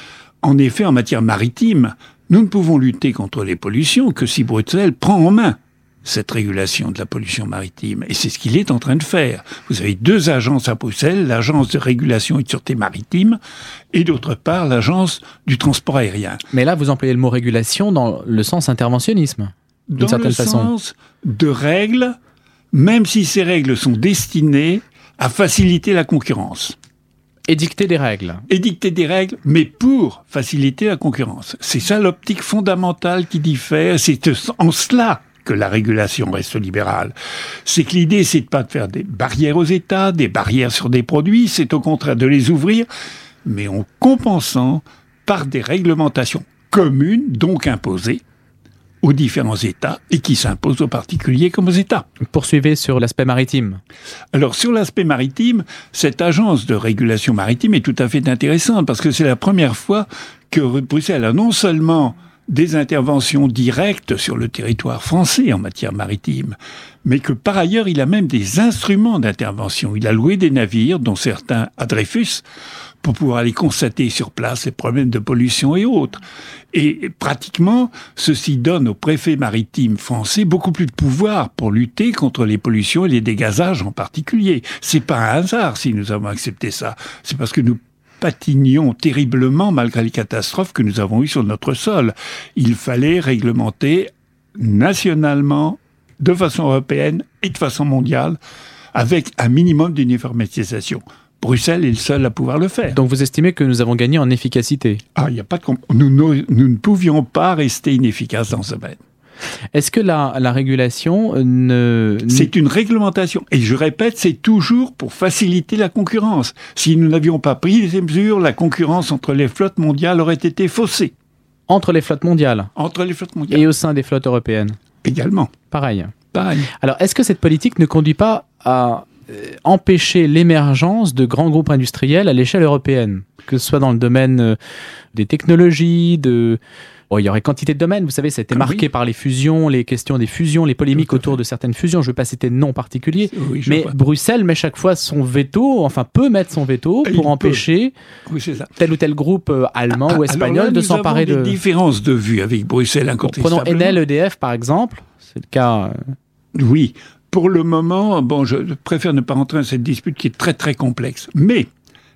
En effet, en matière maritime, nous ne pouvons lutter contre les pollutions que si Bruxelles prend en main cette régulation de la pollution maritime. Et c'est ce qu'il est en train de faire. Vous avez deux agences à Bruxelles, l'agence de régulation et de sûreté maritime, et d'autre part, l'agence du transport aérien. Mais là, vous employez le mot régulation dans le sens interventionnisme, d'une dans certaine le façon. sens de règles, même si ces règles sont destinées à faciliter la concurrence. Édicter des règles. Édicter des règles, mais pour faciliter la concurrence. C'est ça l'optique fondamentale qui diffère. C'est en cela que la régulation reste libérale. C'est que l'idée, c'est de pas de faire des barrières aux États, des barrières sur des produits, c'est au contraire de les ouvrir, mais en compensant par des réglementations communes, donc imposées, aux différents États et qui s'imposent aux particuliers comme aux États. Poursuivez sur l'aspect maritime. Alors, sur l'aspect maritime, cette agence de régulation maritime est tout à fait intéressante parce que c'est la première fois que Bruxelles a non seulement des interventions directes sur le territoire français en matière maritime, mais que par ailleurs, il a même des instruments d'intervention. Il a loué des navires, dont certains à Dreyfus, pour pouvoir aller constater sur place les problèmes de pollution et autres. Et pratiquement, ceci donne aux préfets maritimes français beaucoup plus de pouvoir pour lutter contre les pollutions et les dégazages en particulier. C'est pas un hasard si nous avons accepté ça. C'est parce que nous patinions terriblement malgré les catastrophes que nous avons eues sur notre sol. Il fallait réglementer nationalement, de façon européenne et de façon mondiale, avec un minimum d'uniformisation. Bruxelles est le seul à pouvoir le faire. Donc vous estimez que nous avons gagné en efficacité ? Ah, il n'y a pas de comp- nous, nous, nous ne pouvions pas rester inefficaces dans ce domaine. Est-ce que la, la régulation ne... C'est une réglementation. Et je répète, c'est toujours pour faciliter la concurrence. Si nous n'avions pas pris ces mesures, la concurrence entre les flottes mondiales aurait été faussée. Entre les flottes mondiales ? Entre les flottes mondiales. Et au sein des flottes européennes ? Également. Pareil. Pareil. Alors, est-ce que cette politique ne conduit pas à euh, empêcher l'émergence de grands groupes industriels à l'échelle européenne ? Que ce soit dans le domaine euh, des technologies, de... Bon, il y aurait quantité de domaines, vous savez, ça a été marqué oui. par les fusions, les questions des fusions, les polémiques autour de certaines fusions. Je ne veux pas citer de noms particuliers, oui, mais vois. Bruxelles met chaque fois son veto, enfin peut mettre son veto Et pour empêcher oui, c'est ça. tel ou tel groupe euh, allemand ah, ou espagnol là, de s'emparer de... Nous avons des différences de vue avec Bruxelles incontestablement. Prenons Enel, E D F par exemple, c'est le cas... Euh... Oui, pour le moment, bon, je préfère ne pas rentrer dans cette dispute qui est très très complexe, mais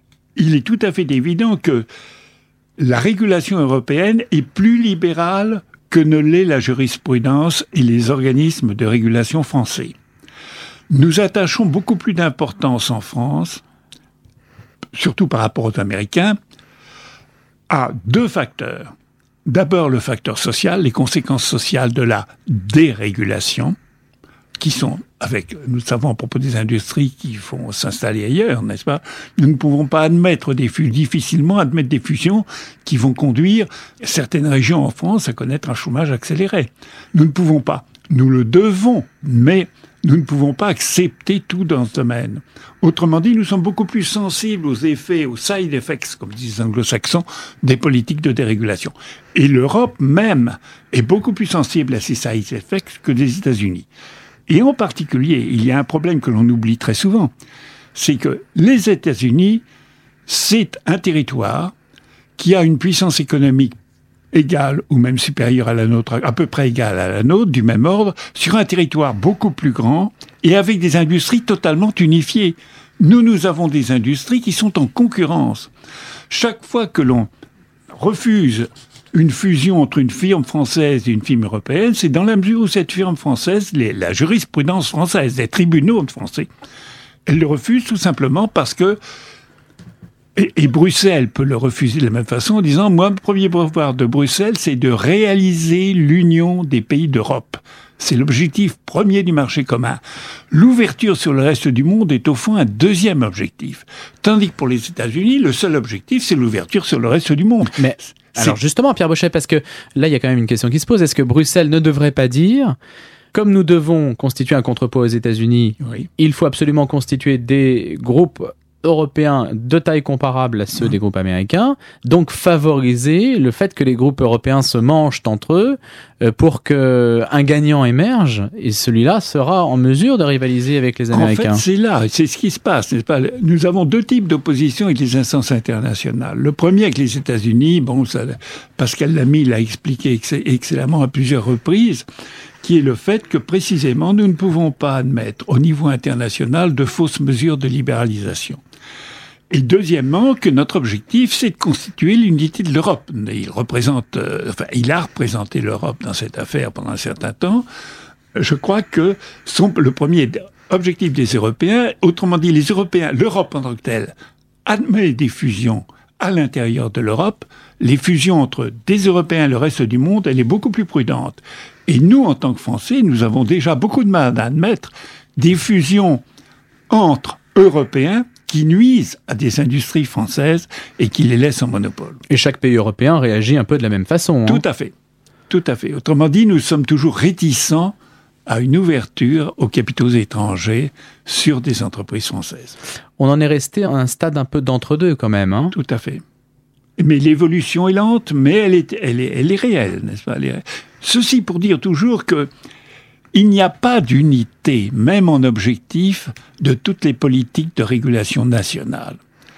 il est tout à fait évident que la régulation européenne est plus libérale que ne l'est la jurisprudence et les organismes de régulation français. Nous attachons beaucoup plus d'importance en France, surtout par rapport aux Américains, à deux facteurs. D'abord le facteur social, les conséquences sociales de la dérégulation, qui sont, avec, nous savons à propos des industries qui vont s'installer ailleurs, n'est-ce pas ? Nous ne pouvons pas admettre des fusions, difficilement admettre des fusions qui vont conduire certaines régions en France à connaître un chômage accéléré. Nous ne pouvons pas. Nous le devons, mais nous ne pouvons pas accepter tout dans ce domaine. Autrement dit, nous sommes beaucoup plus sensibles aux effets, aux side effects, comme disent les anglo-saxons, des politiques de dérégulation. Et l'Europe même est beaucoup plus sensible à ces side effects que les États-Unis. Et en particulier, il y a un problème que l'on oublie très souvent, c'est que les États-Unis, c'est un territoire qui a une puissance économique égale ou même supérieure à la nôtre, à peu près égale à la nôtre, du même ordre, sur un territoire beaucoup plus grand et avec des industries totalement unifiées. Nous, nous avons des industries qui sont en concurrence. Chaque fois que l'on refuse une fusion entre une firme française et une firme européenne, c'est dans la mesure où cette firme française, les, la jurisprudence française, les tribunaux français, elle le refuse tout simplement parce que Et, et Bruxelles peut le refuser de la même façon en disant « Moi, le premier pouvoir de Bruxelles, c'est de réaliser l'union des pays d'Europe. C'est l'objectif premier du marché commun. L'ouverture sur le reste du monde est au fond un deuxième objectif. Tandis que pour les États-Unis, le seul objectif, c'est l'ouverture sur le reste du monde. » Mais c'est... alors justement, Pierre Bauchet, parce que là, il y a quand même une question qui se pose. Est-ce que Bruxelles ne devrait pas dire « Comme nous devons constituer un contrepoids aux États-Unis, oui. il faut absolument constituer des groupes européens de taille comparable à ceux mmh. des groupes américains, donc favoriser le fait que les groupes européens se mangent entre eux euh, pour qu'un gagnant émerge, et celui-là sera en mesure de rivaliser avec les Américains. En fait, c'est là, c'est ce qui se passe, n'est-ce pas ? Nous avons deux types d'opposition avec les instances internationales. Le premier avec les États-Unis, bon, ça, Pascal Lamy l'a expliqué ex- excellemment à plusieurs reprises, qui est le fait que précisément nous ne pouvons pas admettre au niveau international de fausses mesures de libéralisation. Et deuxièmement, que notre objectif, c'est de constituer l'unité de l'Europe. Il représente, euh, enfin, il a représenté l'Europe dans cette affaire pendant un certain temps. Je crois que son, le premier objectif des Européens, autrement dit, les Européens, l'Europe en tant que telle, admet des fusions à l'intérieur de l'Europe. Les fusions entre des Européens et le reste du monde, elle est beaucoup plus prudente. Et nous, en tant que Français, nous avons déjà beaucoup de mal à admettre des fusions entre Européens qui nuisent à des industries françaises et qui les laissent en monopole. Et chaque pays européen réagit un peu de la même façon. Hein. Tout à fait. Tout à fait. Autrement dit, nous sommes toujours réticents à une ouverture aux capitaux étrangers sur des entreprises françaises. On en est resté à un stade un peu d'entre-deux quand même. Hein. Tout à fait. Mais l'évolution est lente, mais elle est, elle est, elle est réelle, n'est-ce pas ? Elle est... Ceci pour dire toujours que il n'y a pas d'unité, même en objectif, de toutes les politiques de régulation nationale.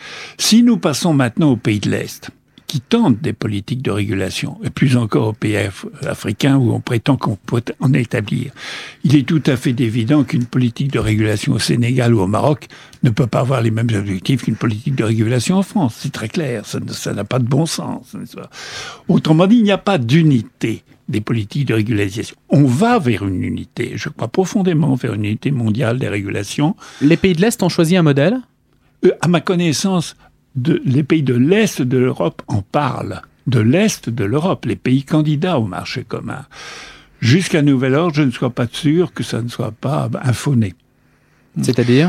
Si nous passons maintenant aux pays de l'Est, qui tentent des politiques de régulation, et plus encore aux pays africains où on prétend qu'on peut en établir, il est tout à fait évident qu'une politique de régulation au Sénégal ou au Maroc ne peut pas avoir les mêmes objectifs qu'une politique de régulation en France. C'est très clair, ça, ça n'a pas de bon sens. Autrement dit, il n'y a pas d'unité des politiques de régulation. On va vers une unité, je crois profondément vers une unité mondiale des régulations. Les pays de l'Est ont choisi un modèle ? euh, À ma connaissance, de, les pays de l'Est de l'Europe en parlent. De l'Est de l'Europe, les pays candidats au marché commun. Jusqu'à nouvel ordre, je ne suis pas sûr que ça ne soit pas infondé. C'est-à-dire ?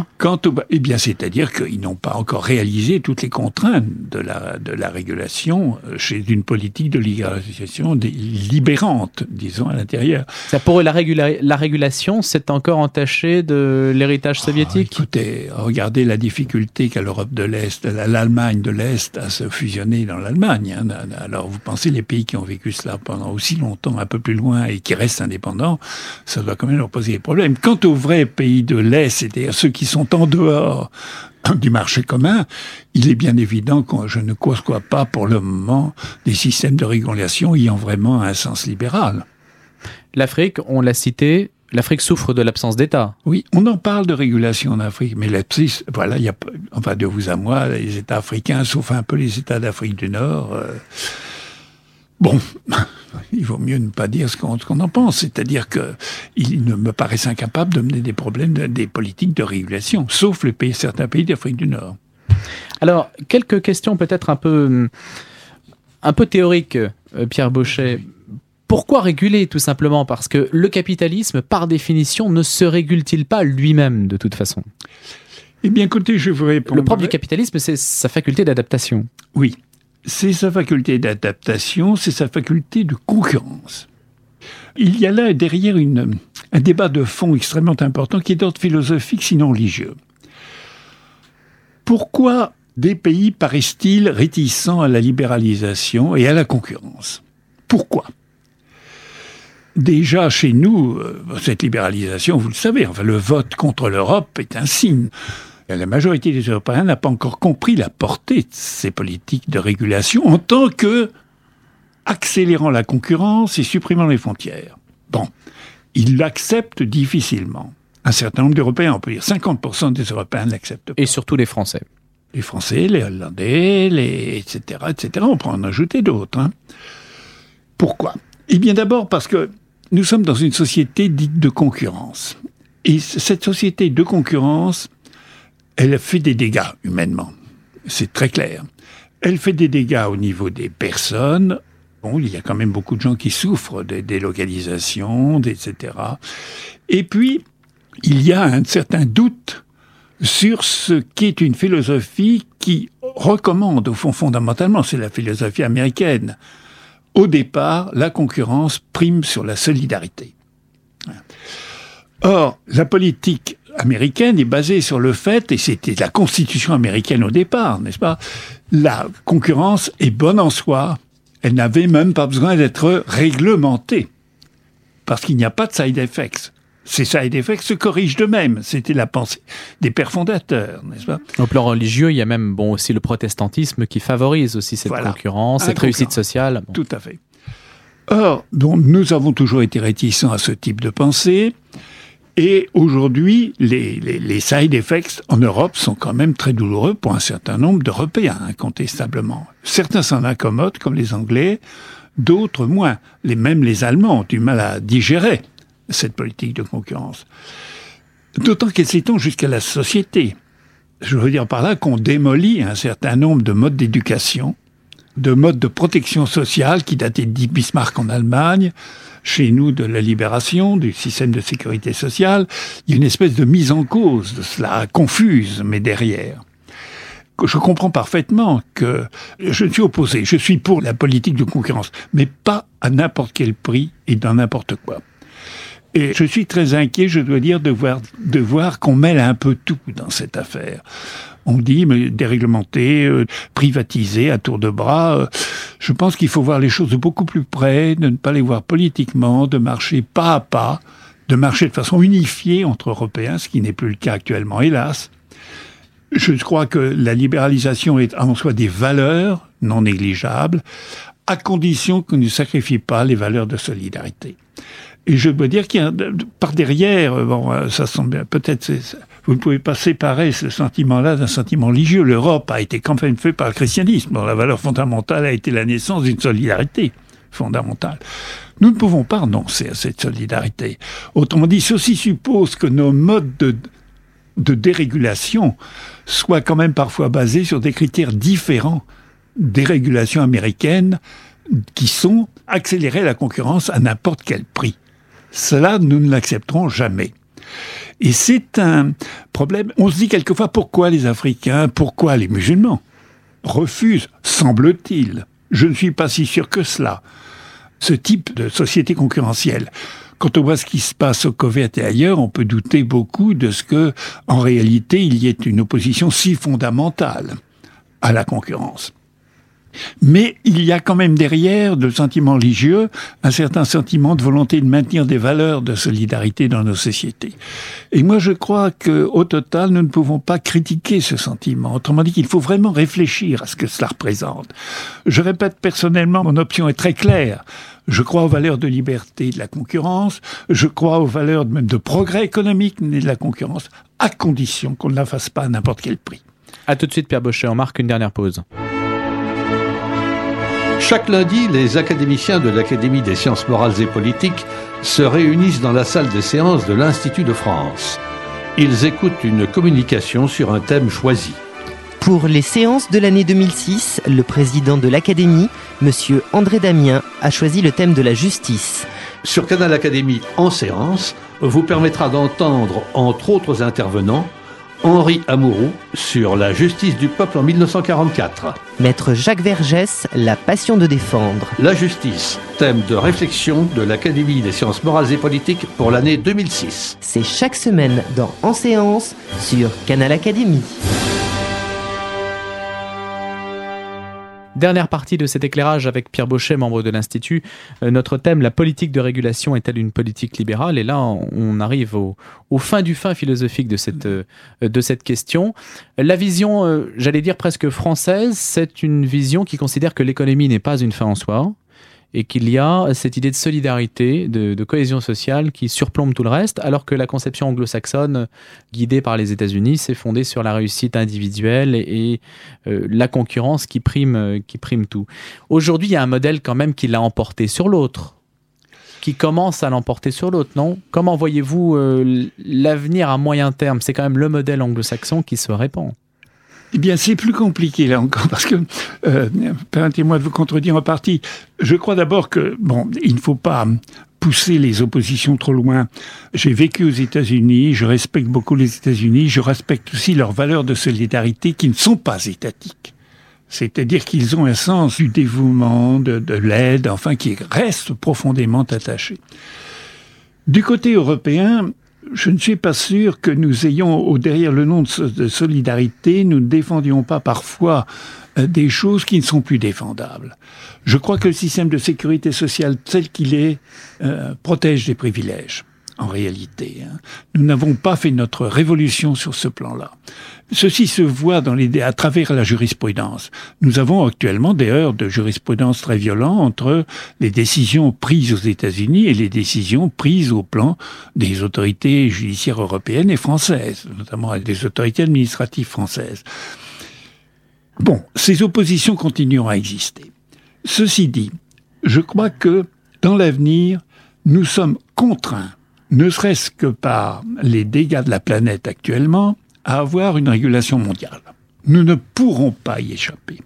Quant au, eh bien, c'est-à-dire qu'ils n'ont pas encore réalisé toutes les contraintes de la, de la régulation chez une politique de libéralisation libérante, disons, à l'intérieur. Ça, pour eux, la, régula- la régulation, c'est encore entaché de l'héritage soviétique ? Oh, écoutez, regardez la difficulté qu'a l'Europe de l'Est, l'Allemagne de l'Est à se fusionner dans l'Allemagne. Hein. Alors, vous pensez, les pays qui ont vécu cela pendant aussi longtemps, un peu plus loin, et qui restent indépendants, ça doit quand même leur poser des problèmes. Quant aux vrais pays de l'Est, c'est-à-dire ceux qui sont en dehors du marché commun, il est bien évident que je ne conçois pas pour le moment des systèmes de régulation ayant vraiment un sens libéral. L'Afrique, on l'a cité, l'Afrique souffre de l'absence d'État. Oui, on en parle de régulation en Afrique, mais l'absence, voilà, il y a, enfin de vous à moi, les États africains, sauf un peu les États d'Afrique du Nord. Euh, Bon, il vaut mieux ne pas dire ce qu'on, ce qu'on en pense, c'est-à-dire qu'ils ne me paraissent incapables de mener des problèmes, de, des politiques de régulation, sauf les pays, certains pays d'Afrique du Nord. Alors, quelques questions peut-être un peu, un peu théoriques, Pierre Bauchet. Pourquoi réguler, tout simplement ? Parce que le capitalisme, par définition, ne se régule-t-il pas lui-même, de toute façon ? Eh bien, écoutez, je vous réponds. Le propre du capitalisme, c'est sa faculté d'adaptation. Oui. C'est sa faculté d'adaptation, c'est sa faculté de concurrence. Il y a là derrière une, un débat de fond extrêmement important qui est d'ordre philosophique, sinon religieux. Pourquoi des pays paraissent-ils réticents à la libéralisation et à la concurrence ? Pourquoi ? déjà chez nous, cette libéralisation, vous le savez, enfin, le vote contre l'Europe est un signe. La majorité des Européens n'a pas encore compris la portée de ces politiques de régulation en tant que accélérant la concurrence et supprimant les frontières. Bon, ils l'acceptent difficilement. Un certain nombre d'Européens, on peut dire cinquante pour cent des Européens ne l'acceptent pas. Et surtout les Français. Les Français, les Hollandais, les et cetera, et cetera. On peut en ajouter d'autres. Hein. Pourquoi ? Eh bien d'abord parce que nous sommes dans une société dite de concurrence. Et cette société de concurrence, elle fait des dégâts humainement. C'est très clair. Elle fait des dégâts au niveau des personnes. Bon, il y a quand même beaucoup de gens qui souffrent des délocalisations, et cetera. Et puis, il y a un certain doute sur ce qu'est une philosophie qui recommande, au fond, fondamentalement, c'est la philosophie américaine. Au départ, la concurrence prime sur la solidarité. Or, la politique américaine est basée sur le fait, et c'était la Constitution américaine au départ, n'est-ce pas ? La concurrence est bonne en soi. Elle n'avait même pas besoin d'être réglementée. Parce qu'il n'y a pas de side effects. Ces side effects se corrigent d'eux-mêmes. C'était la pensée des pères fondateurs, n'est-ce pas ? Au plan religieux, il y a même bon, aussi le protestantisme qui favorise aussi cette voilà. concurrence, cette réussite sociale. Bon. Tout à fait. Or, bon, nous avons toujours été réticents à ce type de pensée. Et aujourd'hui, les, les, les side effects en Europe sont quand même très douloureux pour un certain nombre d'Européens, incontestablement. Certains s'en accommodent, comme les Anglais, d'autres moins. Les, même les Allemands ont du mal à digérer cette politique de concurrence. D'autant qu'elle s'étend jusqu'à la société. Je veux dire par là qu'on démolit un certain nombre de modes d'éducation, de modes de protection sociale qui dataient de Bismarck en Allemagne, chez nous de la libération, du système de sécurité sociale. Il y a une espèce de mise en cause de cela, confuse, mais derrière. Je comprends parfaitement que je suis opposé, je suis pour la politique de concurrence, mais pas à n'importe quel prix et dans n'importe quoi. Et je suis très inquiet, je dois dire, de voir, de voir qu'on mêle un peu tout dans cette affaire. On dit mais déréglementer, euh, privatiser à tour de bras. Euh, je pense qu'il faut voir les choses de beaucoup plus près, de ne pas les voir politiquement, de marcher pas à pas, de marcher de façon unifiée entre Européens, ce qui n'est plus le cas actuellement, hélas. Je crois que la libéralisation est en soi des valeurs non négligeables, à condition qu'on ne sacrifie pas les valeurs de solidarité. Et je dois dire qu'il y a par derrière, bon, ça semble peut-être, c'est, vous ne pouvez pas séparer ce sentiment-là d'un sentiment religieux. L'Europe a été quand même faite par le christianisme. Bon, la valeur fondamentale a été la naissance d'une solidarité fondamentale. Nous ne pouvons pas renoncer à cette solidarité. Autrement dit, ceci suppose que nos modes de, de dérégulation soient quand même parfois basés sur des critères différents des régulations américaines qui sont accélérer la concurrence à n'importe quel prix. Cela, nous ne l'accepterons jamais. Et c'est un problème. On se dit quelquefois pourquoi les Africains, pourquoi les musulmans refusent, semble-t-il, je ne suis pas si sûr que cela, ce type de société concurrentielle. Quand on voit ce qui se passe au Koweït et ailleurs, on peut douter beaucoup de ce que, en réalité, il y ait une opposition si fondamentale à la concurrence. Mais il y a quand même derrière le sentiment religieux un certain sentiment de volonté de maintenir des valeurs de solidarité dans nos sociétés. Et moi je crois qu'au total nous ne pouvons pas critiquer ce sentiment. Autrement dit qu'il faut vraiment réfléchir à ce que cela représente. Je répète personnellement, mon option est très claire. Je crois aux valeurs de liberté et de la concurrence. Je crois aux valeurs même de progrès économique et de la concurrence, à condition qu'on ne la fasse pas à n'importe quel prix. À tout de suite Pierre Bauchet, on marque une dernière pause. Chaque lundi, les académiciens de l'Académie des sciences morales et politiques se réunissent dans la salle des séances de l'Institut de France. Ils écoutent une communication sur un thème choisi. Pour les séances de l'année deux mille six, le président de l'Académie, M. André Damien, a choisi le thème de la justice. Sur Canal Académie en séance, vous permettra d'entendre, entre autres intervenants, Henri Amouroux sur la justice du peuple en mille neuf cent quarante-quatre. Maître Jacques Vergès, la passion de défendre. La justice, thème de réflexion de l'Académie des sciences morales et politiques pour l'année deux mille six. C'est chaque semaine dans En séance sur Canal Académie. Dernière partie de cet éclairage avec Pierre Bauchet, membre de l'Institut. Euh, notre thème, la politique de régulation est-elle une politique libérale ? Et là, on arrive au, au fin du fin philosophique de cette, euh, de cette question. La vision, euh, j'allais dire presque française, c'est une vision qui considère que l'économie n'est pas une fin en soi, et qu'il y a cette idée de solidarité, de, de cohésion sociale qui surplombe tout le reste, alors que la conception anglo-saxonne, guidée par les États-Unis, s'est fondée sur la réussite individuelle et, et euh, la concurrence qui prime, euh, qui prime tout. Aujourd'hui, il y a un modèle quand même qui l'a emporté sur l'autre, qui commence à l'emporter sur l'autre, non ? Comment voyez-vous euh, l'avenir à moyen terme ? C'est quand même le modèle anglo-saxon qui se répand. Eh bien, c'est plus compliqué, là encore, parce que, euh, permettez-moi de vous contredire en partie. Je crois d'abord que, bon, il ne faut pas pousser les oppositions trop loin. J'ai vécu aux États-Unis, je respecte beaucoup les États-Unis, je respecte aussi leurs valeurs de solidarité qui ne sont pas étatiques. C'est-à-dire qu'ils ont un sens du dévouement, de, de l'aide, enfin, qui reste profondément attaché. Du côté européen, je ne suis pas sûr que nous ayons, au derrière le nom de solidarité, nous ne défendions pas parfois des choses qui ne sont plus défendables. Je crois que le système de sécurité sociale tel qu'il est euh, protège des privilèges, en réalité. Hein. Nous n'avons pas fait notre révolution sur ce plan-là. Ceci se voit dans les, à travers la jurisprudence. Nous avons actuellement des heurts de jurisprudence très violents entre les décisions prises aux États-Unis et les décisions prises au plan des autorités judiciaires européennes et françaises, notamment des autorités administratives françaises. Bon, ces oppositions continueront à exister. Ceci dit, je crois que dans l'avenir, nous sommes contraints, ne serait-ce que par les dégâts de la planète actuellement, à avoir une régulation mondiale. Nous ne pourrons pas y échapper.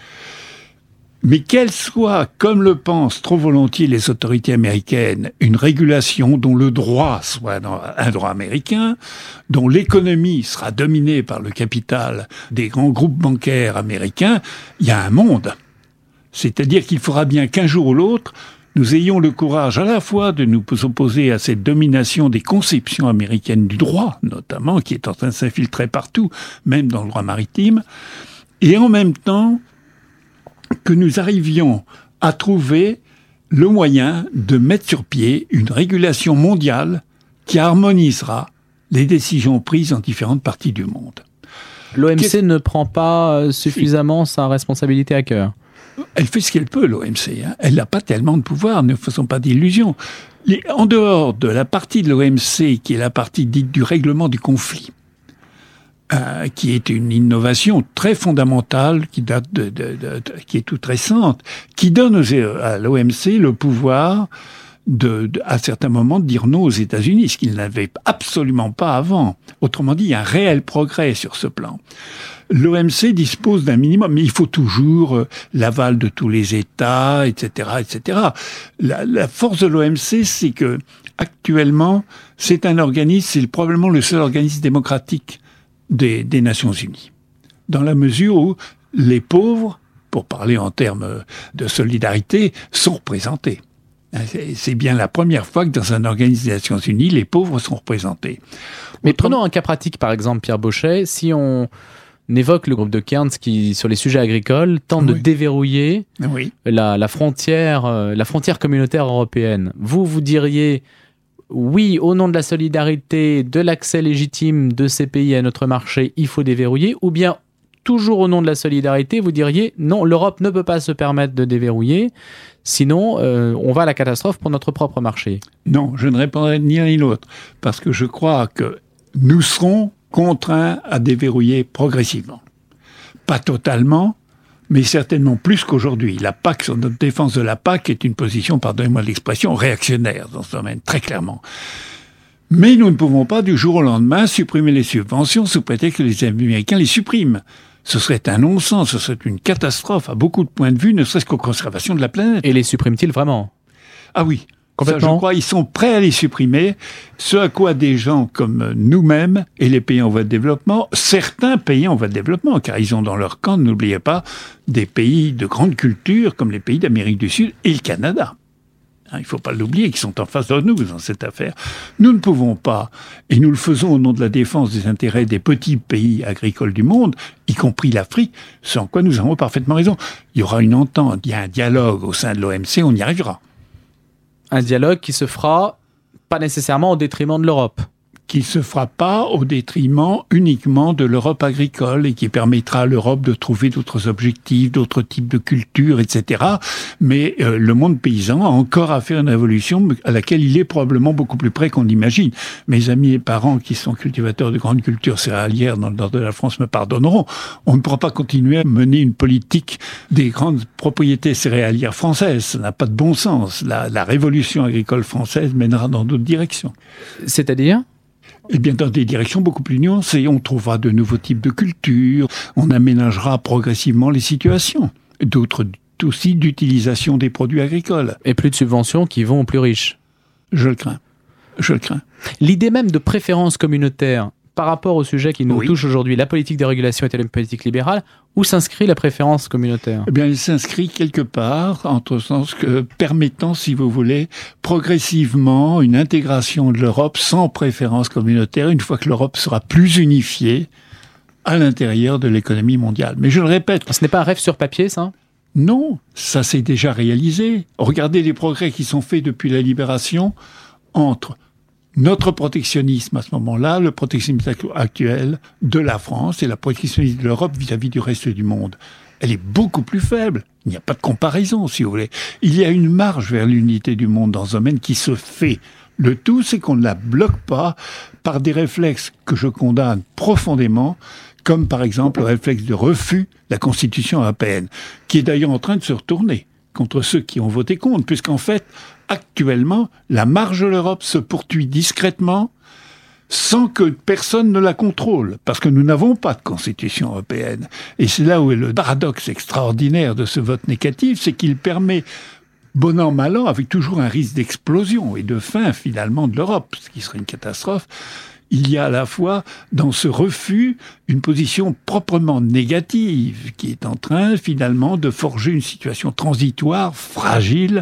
Mais qu'elle soit, comme le pensent trop volontiers les autorités américaines, une régulation dont le droit soit un droit américain, dont l'économie sera dominée par le capital des grands groupes bancaires américains, il y a un monde. C'est-à-dire qu'il faudra bien qu'un jour ou l'autre, nous ayons le courage à la fois de nous opposer à cette domination des conceptions américaines du droit, notamment, qui est en train de s'infiltrer partout, même dans le droit maritime, et en même temps que nous arrivions à trouver le moyen de mettre sur pied une régulation mondiale qui harmonisera les décisions prises en différentes parties du monde. L'O M C Qu'est-ce... ne prend pas suffisamment sa responsabilité à cœur. Elle fait ce qu'elle peut, l'O M C. Hein. Elle n'a pas tellement de pouvoir, ne faisons pas d'illusions. Les, en dehors de la partie de l'O M C, qui est la partie dite du règlement du conflit, euh, qui est une innovation très fondamentale, qui date de, de, de, de qui est toute récente, qui donne aux, à l'O M C le pouvoir de, de, à certains moments, de dire non aux États-Unis, ce qu'il n'avait absolument pas avant. Autrement dit, il y a un réel progrès sur ce plan. L'O M C dispose d'un minimum, mais il faut toujours euh, l'aval de tous les États, et cetera, et cetera. La, la force de l'O M C, c'est que actuellement, c'est un organisme, c'est probablement le seul organisme démocratique des, des Nations Unies, dans la mesure où les pauvres, pour parler en termes de solidarité, sont représentés. C'est bien la première fois que dans un organisme des Nations Unies, les pauvres sont représentés. Mais Autrement... prenons un cas pratique, par exemple, Pierre Bauchet, si on On évoque le groupe de Cairns qui, sur les sujets agricoles, tente oui. de déverrouiller oui. la, la, frontière, euh, la frontière communautaire européenne. Vous, vous diriez, oui, au nom de la solidarité, de l'accès légitime de ces pays à notre marché, il faut déverrouiller, ou bien, toujours au nom de la solidarité, vous diriez, non, l'Europe ne peut pas se permettre de déverrouiller, sinon euh, on va à la catastrophe pour notre propre marché. Non, je ne répondrai ni l'un ni l'autre, parce que je crois que nous serons contraints à déverrouiller progressivement. Pas totalement, mais certainement plus qu'aujourd'hui. La P A C, sur notre défense de la P A C, est une position, pardonnez-moi l'expression, réactionnaire dans ce domaine, très clairement. Mais nous ne pouvons pas du jour au lendemain supprimer les subventions sous prétexte que les Américains les suppriment. Ce serait un non-sens, ce serait une catastrophe à beaucoup de points de vue, ne serait-ce qu'aux conservations de la planète. Et les suppriment-ils vraiment ? Ah oui. Ça, je crois, ils sont prêts à les supprimer, ce à quoi des gens comme nous-mêmes et les pays en voie de développement, certains pays en voie de développement, car ils ont dans leur camp, n'oubliez pas, des pays de grande culture comme les pays d'Amérique du Sud et le Canada. Hein, il ne faut pas l'oublier, qui sont en face de nous dans cette affaire. Nous ne pouvons pas, et nous le faisons au nom de la défense des intérêts des petits pays agricoles du monde, y compris l'Afrique, ce en quoi nous avons parfaitement raison. Il y aura une entente, il y a un dialogue au sein de l'O M C, on y arrivera. Un dialogue qui se fera pas nécessairement au détriment de l'Europe. Qui ne se fera pas au détriment uniquement de l'Europe agricole et qui permettra à l'Europe de trouver d'autres objectifs, d'autres types de cultures, et cetera. Mais euh, le monde paysan a encore à faire une révolution à laquelle il est probablement beaucoup plus près qu'on l'imagine. Mes amis et parents qui sont cultivateurs de grandes cultures céréalières dans le nord de la France me pardonneront. On ne pourra pas continuer à mener une politique des grandes propriétés céréalières françaises. Ça n'a pas de bon sens. La, la révolution agricole française mènera dans d'autres directions. C'est-à-dire ? Eh bien, dans des directions beaucoup plus nuancées. On trouvera de nouveaux types de cultures, on aménagera progressivement les situations. D'autres aussi d'utilisation des produits agricoles. Et plus de subventions qui vont aux plus riches. Je le crains. Je le crains. L'idée même de préférence communautaire par rapport au sujet qui nous oui. touche aujourd'hui, la politique de régulation est-elle une politique libérale? Où s'inscrit la préférence communautaire? Eh bien, elle s'inscrit quelque part, entre sens que permettant, si vous voulez, progressivement une intégration de l'Europe sans préférence communautaire, une fois que l'Europe sera plus unifiée à l'intérieur de l'économie mondiale. Mais je le répète... Ce n'est pas un rêve sur papier, ça? Non, ça s'est déjà réalisé. Regardez les progrès qui sont faits depuis la libération entre... notre protectionnisme à ce moment-là, le protectionnisme actuel de la France et la protectionnisme de l'Europe vis-à-vis du reste du monde, elle est beaucoup plus faible. Il n'y a pas de comparaison, si vous voulez. Il y a une marge vers l'unité du monde dans ce domaine qui se fait. Le tout, c'est qu'on ne la bloque pas par des réflexes que je condamne profondément, comme par exemple le réflexe de refus de la Constitution européenne, qui est d'ailleurs en train de se retourner contre ceux qui ont voté contre, puisqu'en fait, actuellement, la marge de l'Europe se poursuit discrètement sans que personne ne la contrôle, parce que nous n'avons pas de constitution européenne. Et c'est là où est le paradoxe extraordinaire de ce vote négatif, c'est qu'il permet, bon an, mal an, avec toujours un risque d'explosion et de fin finalement de l'Europe, ce qui serait une catastrophe, il y a à la fois dans ce refus une position proprement négative qui est en train finalement de forger une situation transitoire, fragile,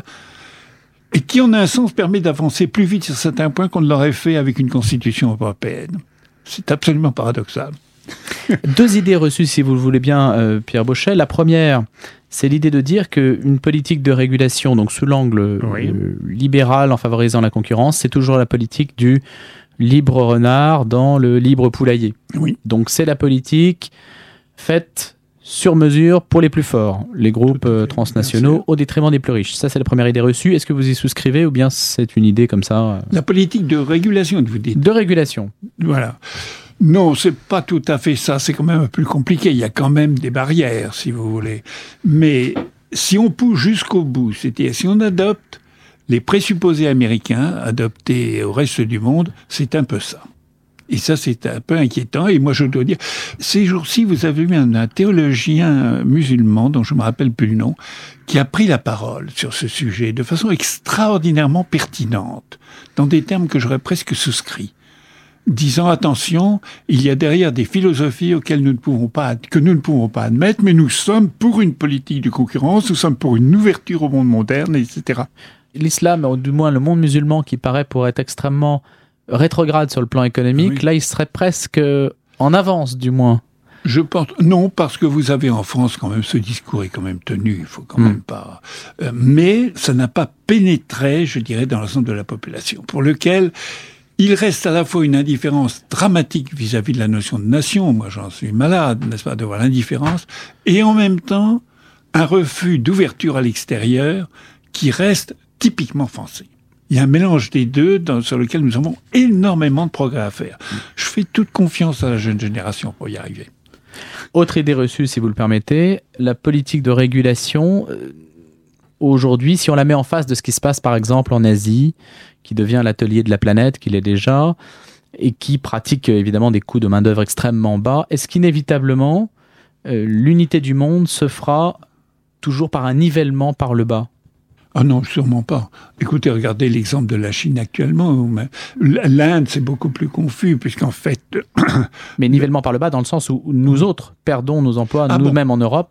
et qui, en un sens, permet d'avancer plus vite sur certains points qu'on ne l'aurait fait avec une constitution européenne. C'est absolument paradoxal. Deux idées reçues, si vous le voulez bien, euh, Pierre Bauchet. La première, c'est l'idée de dire qu'une politique de régulation, donc sous l'angle oui. euh, libéral en favorisant la concurrence, c'est toujours la politique du libre renard dans le libre poulailler. Oui. Donc c'est la politique faite sur mesure pour les plus forts, les groupes fait, transnationaux, au détriment des plus riches. Ça, c'est la première idée reçue. Est-ce que vous y souscrivez ou bien c'est une idée comme ça? La politique de régulation, vous dites? De régulation. Voilà. Non, c'est pas tout à fait ça. C'est quand même un peu plus compliqué. Il y a quand même des barrières, si vous voulez. Mais si on pousse jusqu'au bout, c'est-à-dire si on adopte les présupposés américains adoptés au reste du monde, c'est un peu ça. Et ça, c'est un peu inquiétant. Et moi, je dois dire, ces jours-ci, vous avez eu un, un théologien musulman, dont je ne me rappelle plus le nom, qui a pris la parole sur ce sujet de façon extraordinairement pertinente, dans des termes que j'aurais presque souscrits, disant, attention, il y a derrière des philosophies auxquelles nous ne pouvons pas, que nous ne pouvons pas admettre, mais nous sommes pour une politique de concurrence, nous sommes pour une ouverture au monde moderne, et cetera. L'islam, ou du moins le monde musulman, qui paraît pour être extrêmement rétrograde sur le plan économique, oui. Là, il serait presque en avance, du moins. Je pense non, parce que vous avez en France quand même ce discours est quand même tenu, il faut quand mmh. même pas. Euh, mais ça n'a pas pénétré, je dirais, dans l'ensemble de la population, pour lequel il reste à la fois une indifférence dramatique vis-à-vis de la notion de nation. Moi, j'en suis malade, n'est-ce pas, de voir l'indifférence, et en même temps un refus d'ouverture à l'extérieur qui reste typiquement français. Il y a un mélange des deux dans, sur lequel nous avons énormément de progrès à faire. Je fais toute confiance à la jeune génération pour y arriver. Autre idée reçue, si vous le permettez, la politique de régulation, euh, aujourd'hui, si on la met en face de ce qui se passe par exemple en Asie, qui devient l'atelier de la planète, qu'il est déjà, et qui pratique évidemment des coûts de main-d'œuvre extrêmement bas, est-ce qu'inévitablement, euh, l'unité du monde se fera toujours par un nivellement par le bas ? Ah non, sûrement pas. Écoutez, regardez l'exemple de la Chine actuellement. L'Inde, c'est beaucoup plus confus, puisqu'en fait... Mais nivellement par le bas, dans le sens où nous autres perdons nos emplois, ah nous-mêmes bon. en Europe.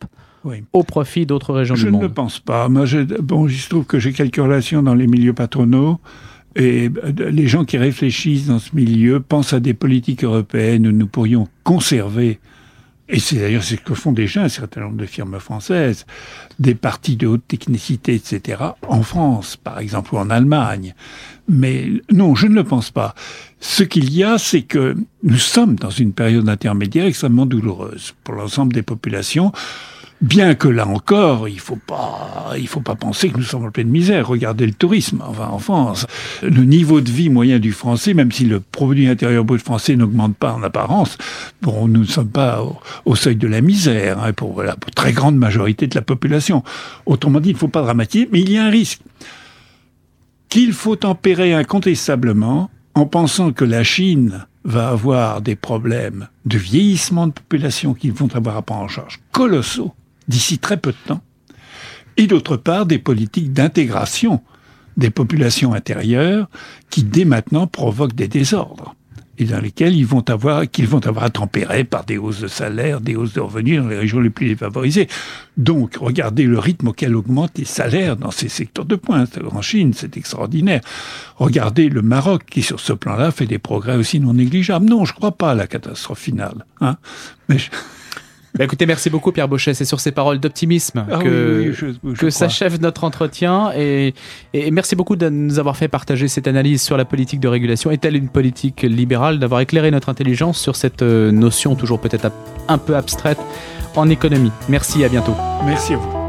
oui. au profit d'autres régions je du monde. Je ne pense pas. Moi, je, bon, il se trouve que j'ai quelques relations dans les milieux patronaux. Et les gens qui réfléchissent dans ce milieu pensent à des politiques européennes où nous pourrions conserver, et c'est d'ailleurs ce que font déjà un certain nombre de firmes françaises, des partis de haute technicité, et cetera, en France, par exemple, ou en Allemagne. Mais non, je ne le pense pas. Ce qu'il y a, c'est que nous sommes dans une période intermédiaire extrêmement douloureuse pour l'ensemble des populations. Bien que là encore, il faut pas, il faut pas penser que nous sommes en pleine misère. Regardez le tourisme, enfin en France. Le niveau de vie moyen du français, même si le produit intérieur brut français n'augmente pas en apparence, bon, nous ne sommes pas au, au seuil de la misère, hein, pour la très grande majorité de la population. Autrement dit, il ne faut pas dramatiser, mais il y a un risque qu'il faut tempérer incontestablement en pensant que la Chine va avoir des problèmes de vieillissement de population qu'ils vont avoir à prendre en charge colossaux d'ici très peu de temps, et d'autre part des politiques d'intégration des populations intérieures qui dès maintenant provoquent des désordres et dans lesquels ils vont avoir, qu'ils vont avoir à tempérer par des hausses de salaire, des hausses de revenus dans les régions les plus défavorisées. Donc, regardez le rythme auquel augmentent les salaires dans ces secteurs de pointe. En Chine, c'est extraordinaire. Regardez le Maroc, qui sur ce plan-là fait des progrès aussi non négligeables. Non, je ne crois pas à la catastrophe finale. Hein. Mais je... Bah écoutez, merci beaucoup Pierre Bauchet, c'est sur ces paroles d'optimisme ah que, oui, oui, je, je que s'achève notre entretien et, et merci beaucoup de nous avoir fait partager cette analyse sur la politique de régulation. Est-elle une politique libérale, d'avoir éclairé notre intelligence sur cette notion toujours peut-être un peu abstraite en économie. Merci, à bientôt. Merci à vous.